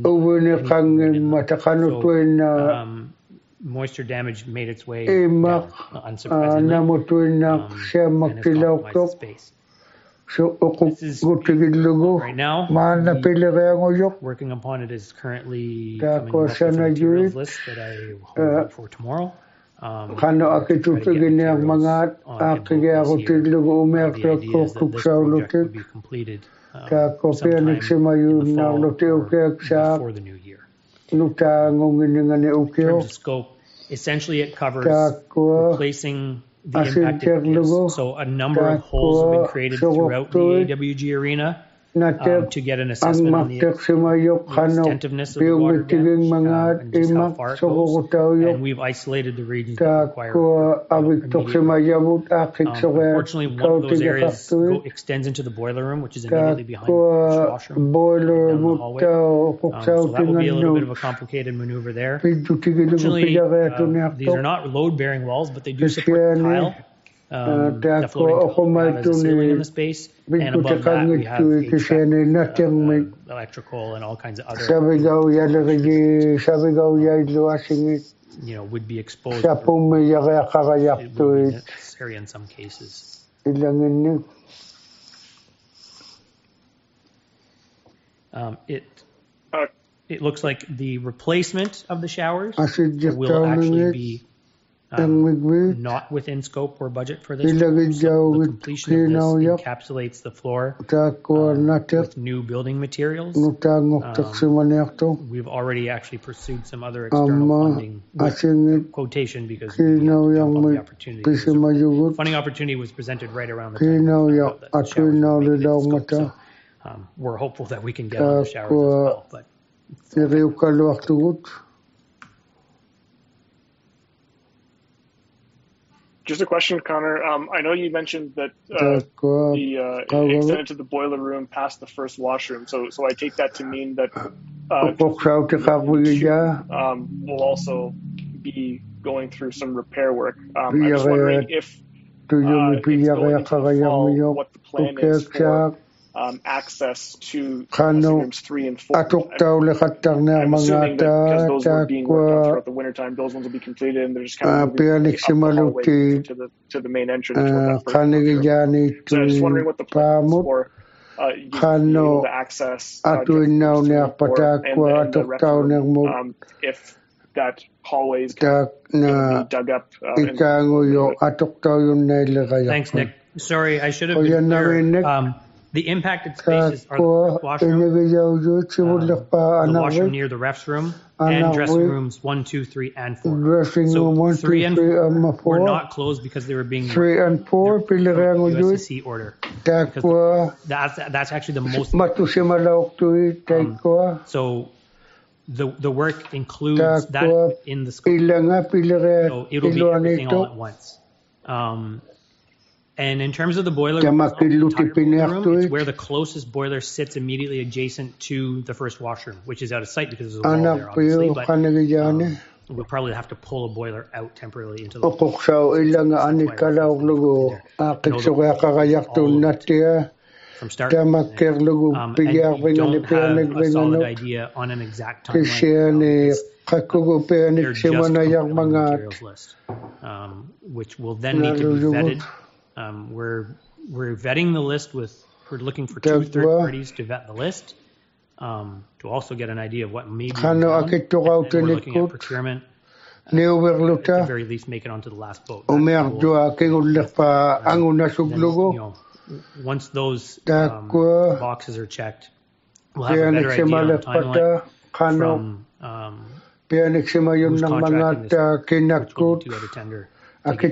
So, um, moisture damage made its way down, unsurprisingly, um, and has compromised space. This is right now. Working upon it is currently coming up with a materials list that I will hold for tomorrow. Um, to try to get materials on the idea is that this project would be completed um, sometime in the fall or before the new year. In terms of scope, essentially it covers replacing the impacted areas. So a number of holes have been created throughout the A W G arena um, to get an assessment on the extentiveness of the water bench um, and just how far it goes. And we've isolated the regions that require um, unfortunately, one of those areas go, extends into the boiler room, which is immediately behind the washroom down the hallway. Um, so that will be a little bit of a complicated maneuver there. Fortunately, uh, these are not load-bearing walls, but they do support the tile. Um, the floating tile has a ceiling in the space, and above that we have H V A C, uh, electrical, and all kinds of other you know, would be exposed. It would be necessary in some cases. Um, it it looks like the replacement of the showers will actually be um, not within scope or budget for this. So the completion of this encapsulates the floor um, with new building materials. Um, we've already actually pursued some other external funding with quotation because we had to jump on the opportunity. The funding opportunity was presented right around the time that the showers were making it in scope. So um, we're hopeful that we can get on the showers as well. But just a question, Connor. Um, I know you mentioned that uh, the uh, extended to the boiler room past the first washroom. So, so I take that to mean that uh, um, will also be going through some repair work. Um, I'm just wondering if, uh, if going into the fall, what the plan is for um, access to rooms three and four. I'm assuming that because those were being worked on throughout the wintertime, those ones will be completed, and they're just kind of moving up the hallway to the to the main entrance. So I'm just wondering what the plan is for uh, you able to access uh, and, and the rest of them, um, if that hallway is going to be dug up. Uh, Thanks, Nick. Sorry, I should have been clear. Um, The impacted spaces are the washroom, um, the washroom near the refs room, and dressing rooms one, two, three, and four. So three and four were not closed because they were being three and four U S C order. The, that's that's actually the most. Um, so the the work includes that in the scope. So it'll be everything all at once. Um, And in terms of the boiler room, it's where the closest boiler sits immediately adjacent to the first washroom, which is out of sight because there's a wall there, obviously. But um, we'll probably have to pull a boiler out temporarily into the from start to finish. Um, and we don't have a solid idea on an exact timeline. They're just on the materials list, um, which will then need to be vetted. Um, we're we're vetting the list with we're looking for two third parties to vet the list um, to also get an idea of what may be done. And we're looking at procurement. Uh, at the very least, make it onto the last boat. Will, uh, then, you know, once those um, boxes are checked, we'll have a better idea on the timeline from um, who's contracting this, which will need to go to tender. Okay,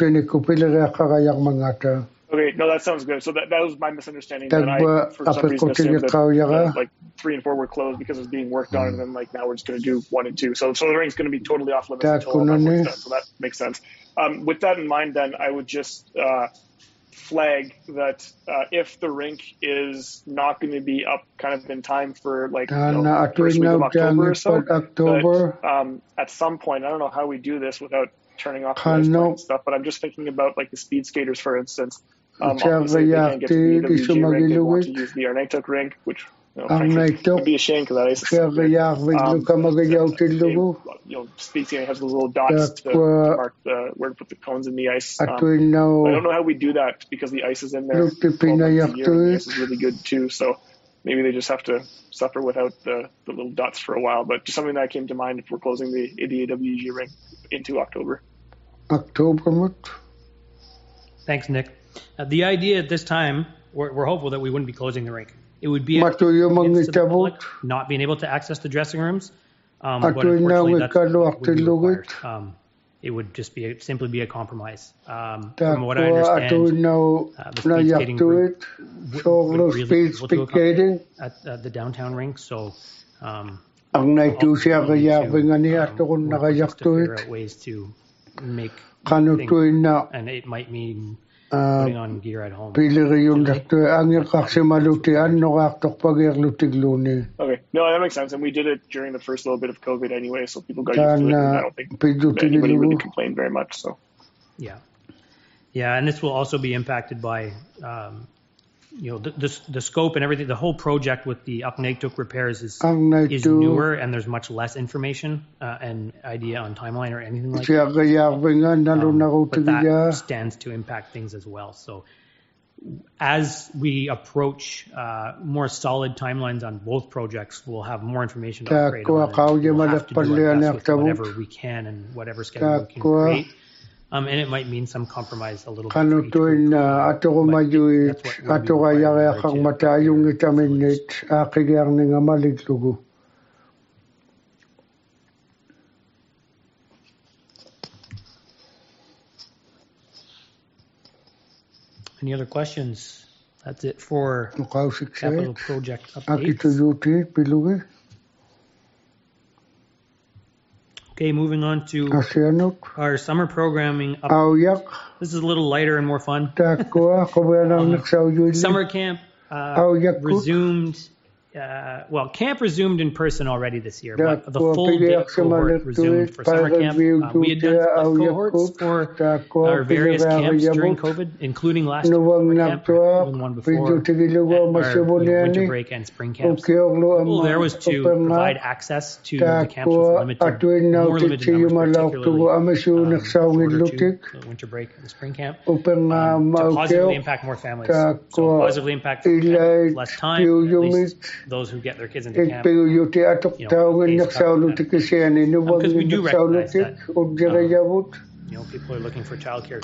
no, that sounds good. So that, that was my misunderstanding. That I, for some reason, assumed that, that like three and four were closed because it was being worked on, and then like now we're just going to do one and two. So, so the ring's going to be totally off limits until all that work's done. So that makes sense. Um, with that in mind, then I would just uh, flag that uh, if the rink is not going to be up kind of in time for like you know, first week of October or so, that, um, at some point, I don't know how we do this without turning off the and stuff, but I'm just thinking about like the speed skaters, for instance. Um, obviously, they can't get to the E W G rink. They want to use the Arnaituk rink, which you know, frankly, would be a shame because that ice is so good. Um, you know, speed skating has those little dots to, to mark the, where to put the cones in the ice. Um, I don't know how we do that because the ice is in there twelve months a year, and the ice is really good too. So maybe they just have to suffer without the, the little dots for a while. But just something that came to mind if we're closing the, the A W G rink into October. October. Thanks, Nick. Uh, the idea at this time, we're, we're hopeful that we wouldn't be closing the rink. It would be a, the public not being able to access the dressing rooms. Um, but unfortunately, that's what would be required. Um, it would just be a, simply be a compromise. Um, from what I understand, uh, the speed skating group would, would really be able to accommodate at uh, the downtown rink. So, um, ang naitusiya kaya bingani ato kung nakayaktuit ways to make things, and it might mean putting on gear at home. Pili yung dakto ang kaksi malutian no kaktok pagirlutig luni. Okay, no, that makes sense, and we did it during the first little bit of COVID anyway, so people got used to it. And I don't think anybody really complained very much. So yeah, yeah, and this will also be impacted by. Um, You know, the, the the scope and everything, the whole project with the Aknaituk repairs is is newer, and there's much less information uh, and idea on timeline or anything like that. Um, but that stands to impact things as well. So as we approach uh, more solid timelines on both projects, we'll have more information to upgrade on. We'll have to do our best with whatever we can and whatever schedule we can create. Um, and it might mean some compromise a little bit. Kanutuin na ato ko majuit, ato kaya kaya kang matayong itaminit, akigyan nga maliglugo. Any other questions? That's it for capital project updates. Akituduti, pilugi. Okay, moving on to our summer programming. This is a little lighter and more fun. um, summer camp uh, resumed. Uh, well, camp resumed in person already this year, but the full day cohort resumed for summer camp. Uh, we had done split cohorts for our various camps during COVID, including last year camp, even one before, our winter break and spring camps. The goal there was to provide access to the camps with limited, more limited numbers, particularly um, shorter to the winter break and the spring camp, um, to positively impact more families. So positively impact families, less time, at least those who get their kids into camp, you know, because we do recognize that um, you know, people are looking for childcare.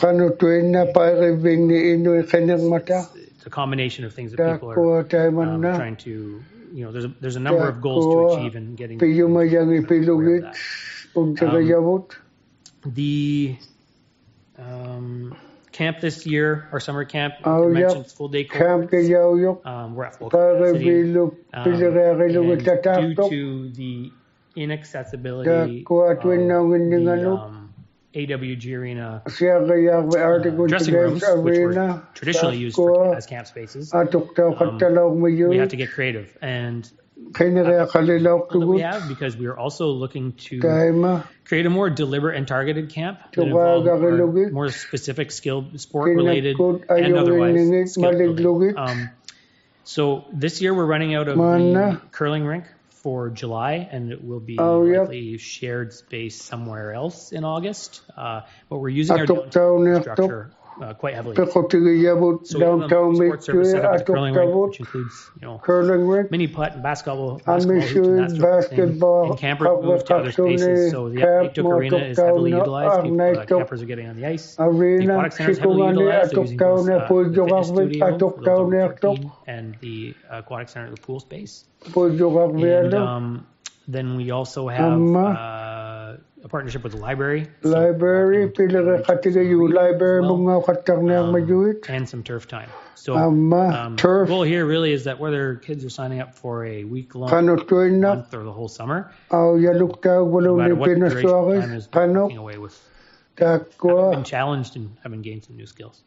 It's, it's a combination of things that people are um, trying to, you know, there's a, there's a number of goals to achieve in getting that. Um, the um, camp this year, our summer camp, you mentioned full day course. Um, we're at full capacity. Um, and due to the inaccessibility of the um, A W G Arena uh, dressing rooms, which were traditionally used for, as camp spaces, um, we have to get creative. And that we have, because we are also looking to create a more deliberate and targeted camp that involves more, more specific skill, sport-related and otherwise skill building. Um, so this year we're running out of the curling rink for July, and it will be oh, likely yep. shared space somewhere else in August. Uh, but we're using our downtown structure Uh, quite heavily. So we have a sports service set up at the curling rink, which includes, you know, mini putt and basketball, basketball hoops and that sort of thing. And campers moved to other spaces, so the Aknaituk Arena is heavily utilized. People, uh, campers are getting on the ice. The aquatic center is heavily utilized. They're using both uh, the fitness studio for those over fourteen and the uh, aquatic center, the pool space. And um, then we also have uh, a partnership with the library. Library, pila katiga yung library mga katang majuit. And some turf time. So um, the goal here really is that whether kids are signing up for a week-long month or the whole summer, no matter what duration of time is walking away with, having been challenged and having gained some new skills.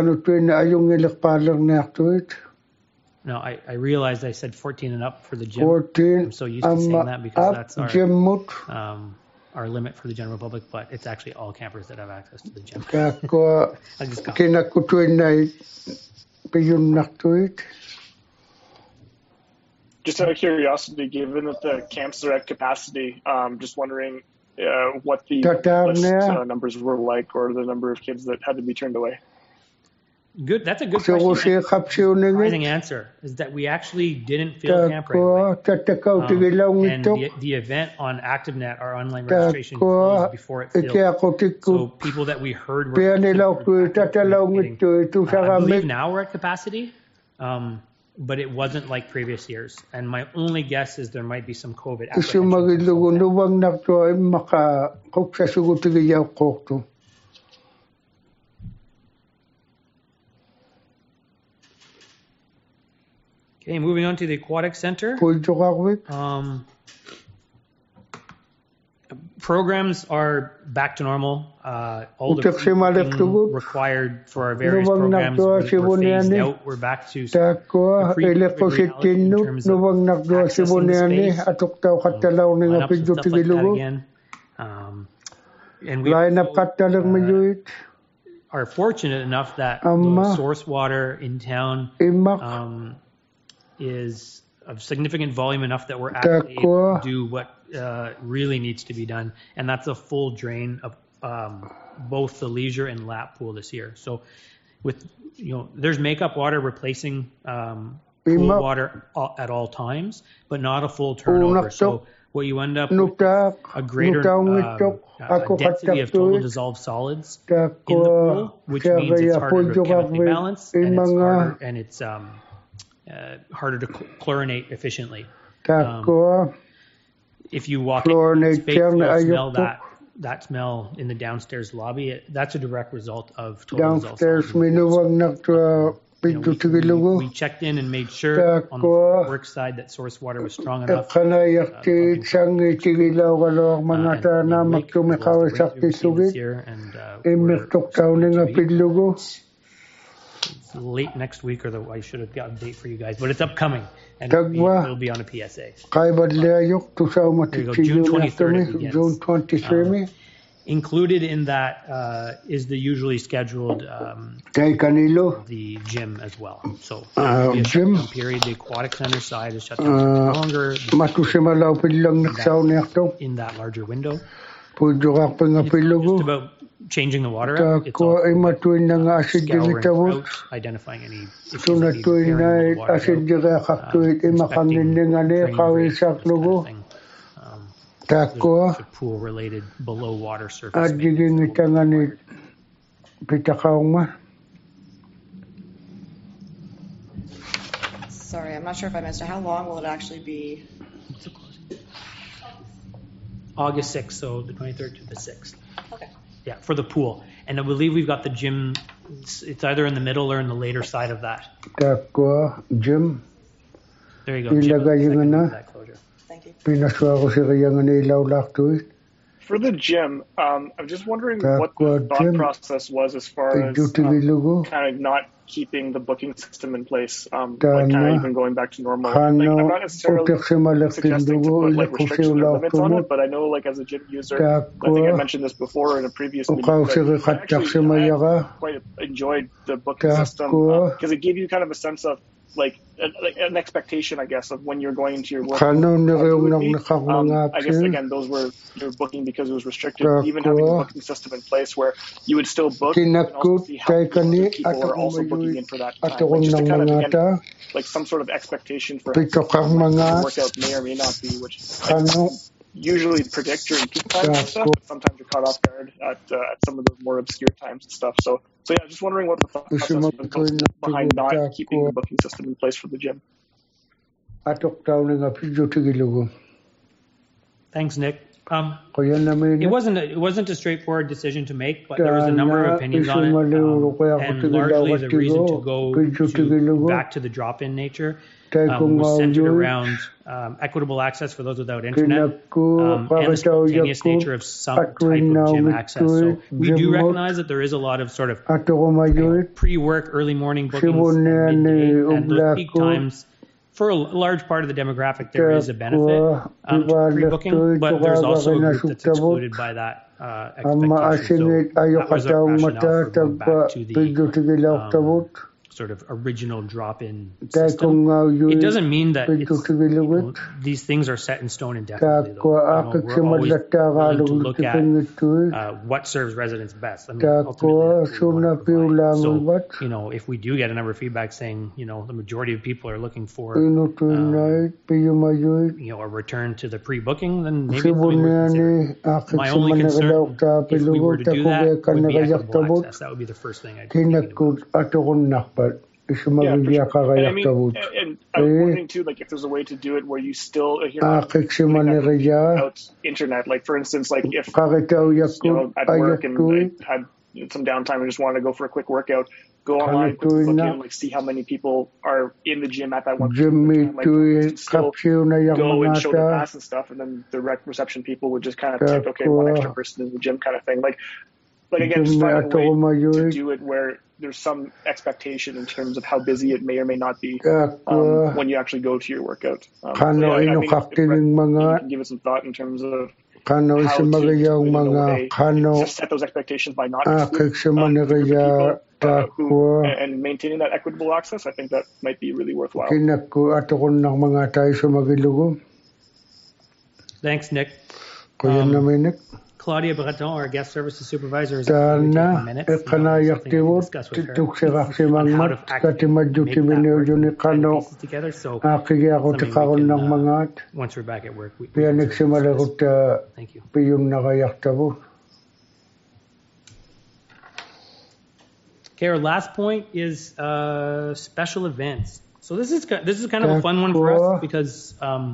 Now, I, I realized I said fourteen and up for the gym. fourteen, I'm so used to saying that because that's our, um, our limit for the general public, but it's actually all campers that have access to the gym. I just got Just out of curiosity, given that the camps are at capacity, um, just wondering uh, what the list, uh, numbers were like, or the number of kids that had to be turned away. Good. That's a good question. Surprising answer is that we actually didn't fill camp right away. Um, and the, the event on ActiveNet, our online registration, closed before it filled. So people that we heard were getting, uh, I believe now we're at capacity. Um, but it wasn't like previous years. And my only guess is there might be some COVID apprehension. Okay, moving on to the Aquatic Center. Um, programs are back to normal. Uh, all the required for our various programs were phased out. We're back to pre-COVID reality in terms of accessing the space. So, lineups and stuff like that again. Um, and we also, uh, are fortunate enough that the source water in town um, is of significant volume enough that we're actually able to do what uh, really needs to be done, and that's a full drain of um, both the leisure and lap pool this year. So, with you know, there's makeup water replacing um, pool water at all times, but not a full turnover. So, what you end up with is a greater um, uh, density of total dissolved solids in the pool, which means it's harder to chemically balance, and it's harder and it's um, Uh, harder to chlorinate efficiently. Um, if you walk into the space, you'll smell that, that smell in the downstairs lobby. It, that's a direct result of total downstairs. We, you know, we, we checked in and made sure on the work side that source water was strong enough. Uh, late next week, or the I should have got a date for you guys, but it's upcoming, and it'll be, it'll be on a P S A. There you go, June twenty-third. June twenty-third. Um, included in that uh, is the usually scheduled um, the gym as well. So uh, be a gym period. The aquatic center side is shut down uh, longer. That, in that larger window. It's just about changing the water out. It's also uh, scouring out, identifying any issues that need repairing the water out, uh, inspecting drain rates, kind of thing. Um, there's a pool-related below water surface. Sorry, I'm not sure if I missed it. How long will it actually be? August sixth, so the twenty-third to the sixth. Okay. Yeah, for the pool. And I believe we've got the gym, it's, it's either in the middle or in the later side of that. Gym. There you go. Gym, that closure. Thank you. For the gym, um, I'm just wondering what the thought process was as far as um, kind of not keeping the booking system in place, um, like kind of even going back to normal. Like, I'm not necessarily suggesting to put like restrictions or limits on it, but I know like as a gym user, I think I mentioned this before in a previous meeting, that I actually I quite enjoyed the booking system because um, it gave you kind of a sense of like an, like an expectation, I guess, of when you're going into your work. Um, I guess again, those were you're booking because it was restricted. Even having a booking system in place where you would still book, and also see how many people are also booking in for that time, like just to kind of again, like some sort of expectation for how the workout may or may not be, which I usually predict during peak times and stuff. But sometimes you're caught off guard at uh, at some of the more obscure times and stuff. So. So yeah, just wondering what the thought process was behind not keeping the booking system in place for the gym. Thanks, Nick. Um, it wasn't a, it wasn't a straightforward decision to make, but there was a number of opinions on it, um, and largely the reason to go to, back to the drop-in nature um, was centered around um, equitable access for those without internet um, and the spontaneous nature of some type of gym access. So we do recognize that there is a lot of sort of you know, pre-work, early morning bookings and midday, and those peak times. For a large part of the demographic, there is a benefit um, to pre-booking, but there's also a group that's excluded by that uh, expectation. So that was our rationale for going back to the um, sort of original drop-in system. It doesn't mean that it's, you know, these things are set in stone indefinitely, though. You know, we're always willing to look at uh, what serves residents best. I mean, ultimately, so, you know, if we do get a number of feedback saying, you know, the majority of people are looking for, um, you know, a return to the pre-booking, then maybe it's something we're considering. My only concern, if we were to do that, would be equitable access. That would be the first thing I'd be thinking about. Yeah, for sure. And I mean, and, and I was wondering too, like if there's a way to do it where you still if you're not without internet. Like for instance, like if you know at work and I had some downtime and just wanted to go for a quick workout, go online, quick look in, like see how many people are in the gym at that one time, like still go and show the pass and stuff, and then the rec reception people would just kind of check, okay, one extra person in the gym kind of thing. Like, like again, just find a way to do it where there's some expectation in terms of how busy it may or may not be um, when you actually go to your workout. Um, so yeah, I think if, if you can give it some thought in terms of how to, to set those expectations by not excluding um, people uh, who, and maintaining that equitable access. I think that might be really worthwhile. Thanks, Nick. Um, Claudia Breton, our guest services supervisor, is taking minutes. You know, discuss with her on how to actually make that work pieces together. So, we can, uh, once we're back at work, we, we can thank you. Okay, our last point is uh, special events. So this is this is kind of a fun one for us because. Um,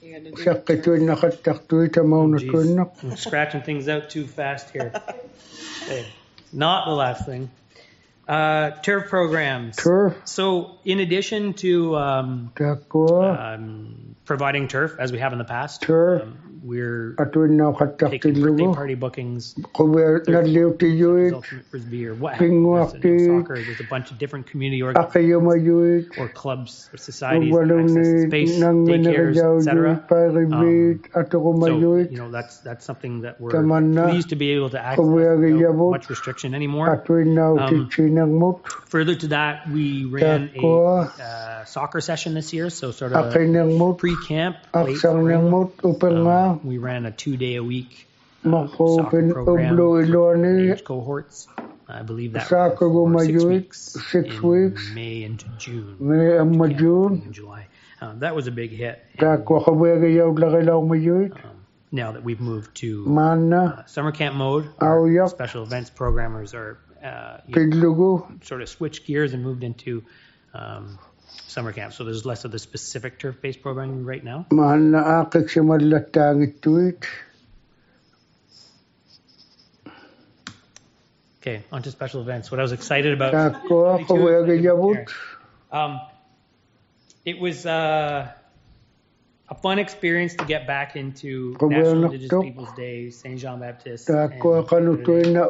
Oh, I'm scratching things out too fast here. Okay. Not the last thing. Uh, turf programs. Turf. So in addition to um, um, providing turf, as we have in the past, turf. Um, we're taking birthday party bookings, Frisbee or what have you, soccer. There's a bunch of different community organizations or clubs or societies that access space, daycares, et cetera. Um, so, you know, that's that's something that we're pleased to be able to access without much restriction anymore. Um, further to that, we ran a uh, soccer session this year, so sort of pre-camp, late spring. Um, we ran a two-day-a-week uh, soccer program for age cohorts. I believe that was for six weeks, six in weeks, May into June, May and June, and July. Um, that was a big hit. And, um, now that we've moved to uh, summer camp mode, our special events programmers are uh, you know, sort of switched gears and moved into um, summer camp. So there's less of the specific turf-based programming right now. Okay, on to special events. What I was excited about. Um, it was uh, a fun experience to get back into National Indigenous Peoples Day, Saint Jean Baptiste, and something that,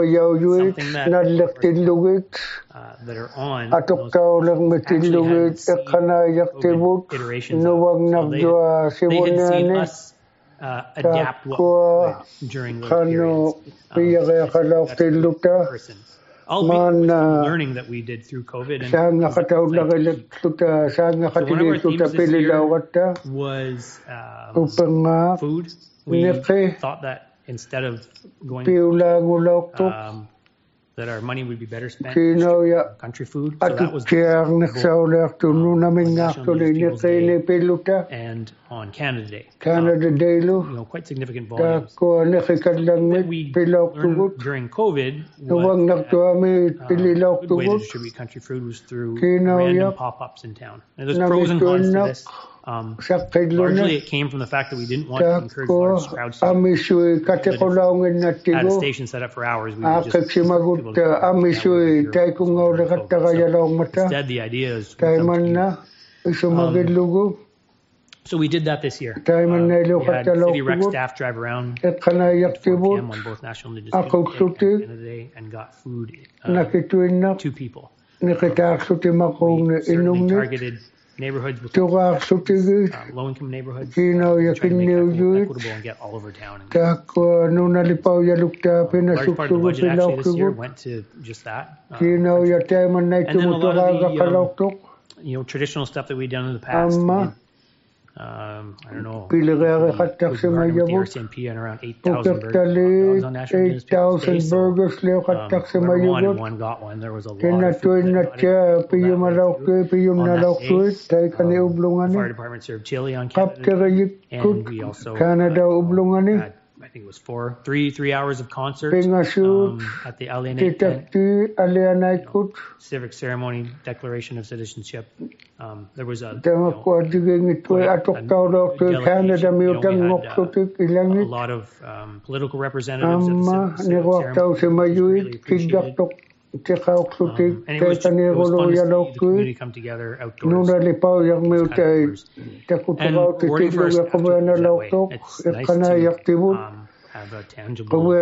uh, that are on those actually hadn't seen COVID iterations of. So they, they had seen us uh, adapt what we could during those periods. Um, so that's person. All we learning that we did through COVID. And so one of our themes this year was um, food. We thought that instead of going um, that our money would be better spent on country food. So that was the and on Canada Day. Canada um, Day, you know, quite significant volumes. That we learned during COVID, what, uh, uh, a good way to distribute country food was through random pop-ups in town. And there's pros and cons to this. Um, largely, it came from the fact that we didn't want to encourage large crowds. At a station set up for hours, we would just people to instead, the idea is um, so we did that this year. Uh, we had city rec staff drive around at four p.m. on both National Indigenous Peoples Day and Canada Day and got food uh, to people. Um, we certainly targeted neighborhoods with uh, low-income neighborhoods, uh, trying to make that more equitable and get all over town. And, um, a large part of the budget actually this year went to just that. Uh, and then a lot of the um, you know, traditional stuff that we've done in the past. We did, um, I don't know, we with the R C M P and around eight thousand burgers on National Indigenous Peoples Day. So, um, whoever wanted one got one. There was a lot of food that got it. On that day, um, the fire department served chili on Canada Day, and we also uh, had think it was four, three, three hours of concert um, at the Alienate tent. You know, civic ceremony, declaration of citizenship. Um, there was a, you know, a, a delegation. You know, we had uh, a lot of um, political representatives at the civic, civic ceremony, which was really appreciated. Um, and it was, just, it was fun to see the community come together outdoors. Kind of and boarding for us afterwards that way. It's nice to um, have a tangible, uh,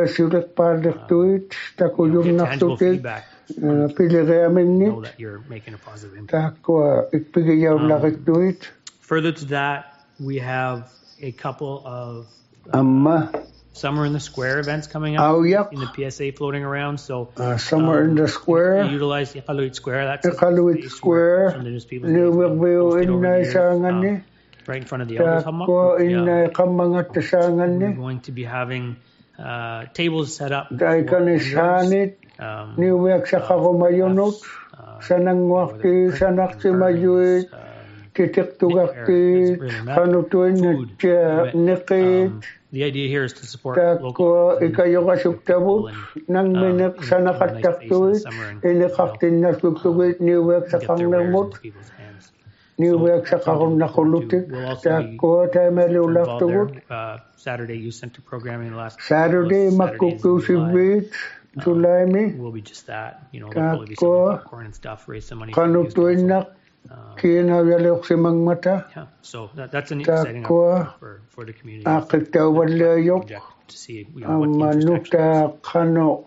you know, get tangible feedback. Know that you're making a positive impact. Um, further to that, we have a couple of uh, Summer in the Square events coming up oh, yep. in the P S A floating around. So uh, Summer um, in the Square. You utilize the Iqaluit Square. That's Iqaluit Square. Some people in years, um, right in front of the Elders Hammock. Yeah. We're going to be having uh, tables set up. Um, New York sa karumayunot, sanang wakti, sanak si mayuit, titik tugakti, kanutuin na tiya, nikit. The idea here is to support local ikayo kasuktabot, nang minak sa nakataktuit, inikaktin na sugtugit, New York sa kangnamot, New York sa karun nakulutik, tako tayo malulak tugot. Saturday Youth Center programming the last Saturday, makukusibit. July um, will be just that, you know, there'll probably be some popcorn and stuff, raise some money. Kanutuin na kinawalok si mang mata. Yeah, so that, that's an exciting opportunity for, for the community. Akit ka walayok. To see, you know, what the intersection kano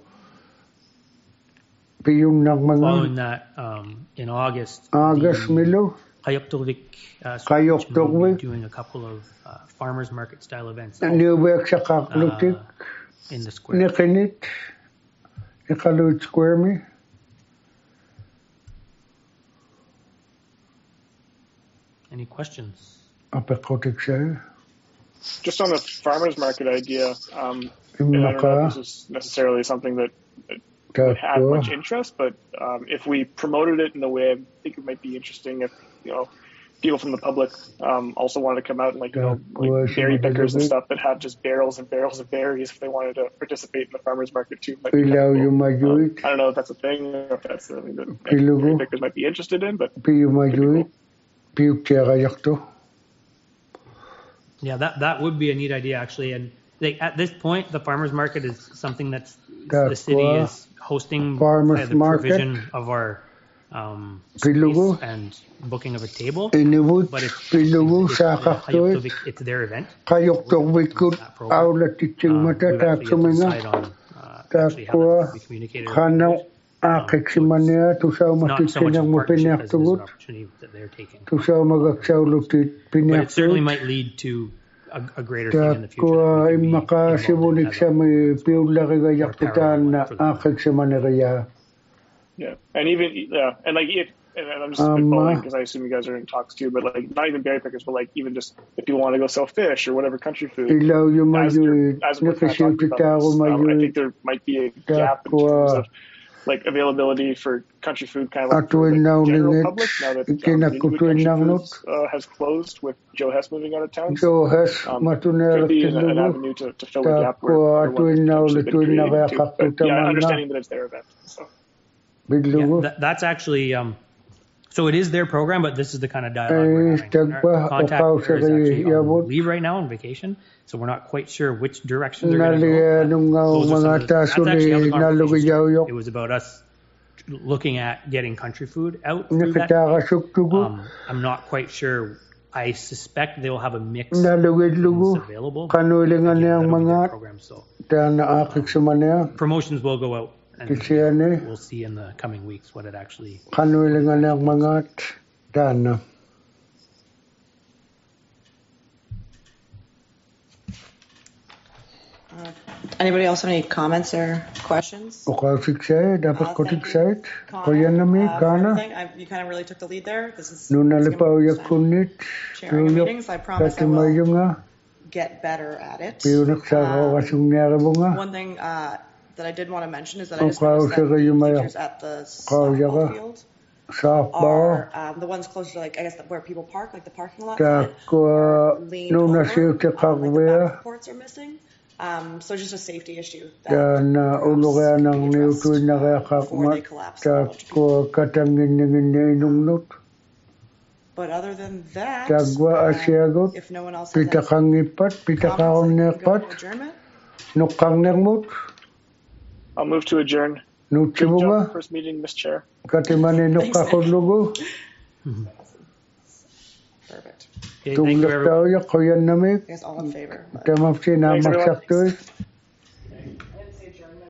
piyong ng mga. Following that, um, in August, August Milo. Kayoktovik, uh, Kayoktovik, doing a couple of uh, farmers market style events. New York sa kaklutik. Uh, in the square. Nikinit. Iqaluit Square me. Any questions? Just on the farmers market idea, um, and I don't know if this is necessarily something that, that would have much interest, but um, if we promoted it in a way, I think it might be interesting if, you know, people from the public um, also wanted to come out and, like, you know, like berry pickers and stuff that have just barrels and barrels of berries if they wanted to participate in the farmers market too. Might be kind of cool. um, I don't know if that's a thing or if that's something that like, berry pickers might be interested in, but cool. Yeah, that that would be a neat idea actually. And like, at this point, the farmers market is something that's the city is hosting farmers the market provision of our um, space and booking of a table, but it's, it's, it's, uh, it's their event. So we're, we're um, we actually have to decide on uh, actually how that will be communicated. Um, so it's not so much of a partnership as it is an opportunity that they're taking. But it certainly might lead to a, a greater thing in the future. Yeah, and even yeah, and like if and I'm just spitballing because I assume you guys are in talks too, but like not even berry pickers, but like even just if people want to go sell fish or whatever country food. As, as we're kind of talking about this, um, I think there might be a gap in terms of like availability for country food, kind of like for the general public. Now that um, Country Foods uh, has closed with Joe Hess moving out of town, Joe Hess um, could be an, an avenue to, to fill the gap where everyone's been creating too. But yeah, understanding that it's their event. So. Yeah, that, that's actually um, so it is their program, but this is the kind of dialogue we're having. Our contact is actually on leave right now on vacation, so we're not quite sure which direction they're going to go. Those are the, that's actually how the conversation. It was about us looking at getting country food out through that. Um, I'm not quite sure. I suspect they will have a mix of available. Program, so um, promotions will go out. And we'll see in the coming weeks what it actually. Uh, anybody else have any comments or questions? Uh, uh, you kind of really took the lead there. This is sharing meetings. I promise I will get better at it. Um, one thing. Uh, that I did want to mention is that I just noticed that the teachers at the softball field are um, the ones closer to, like, I guess, where people park, like the parking lot, are leaned over. Um, like the back ports are missing. Um, so just a safety issue. Dan uluga ng niutu na kakakmat ta ko katangin ngin nungnut. But other than that, Tagwa asyagot, if no one else has pitakang ipat, pitakang nepat, nukang nermut. I'll move to adjourn. Nuchibunga. First meeting, Mister Chair. Katimane nukakulugu. Perfect. Okay, thank you, everyone. Tunglaktao ya koyan namik. Yes, all in favor. Tamapsi namak saktoy.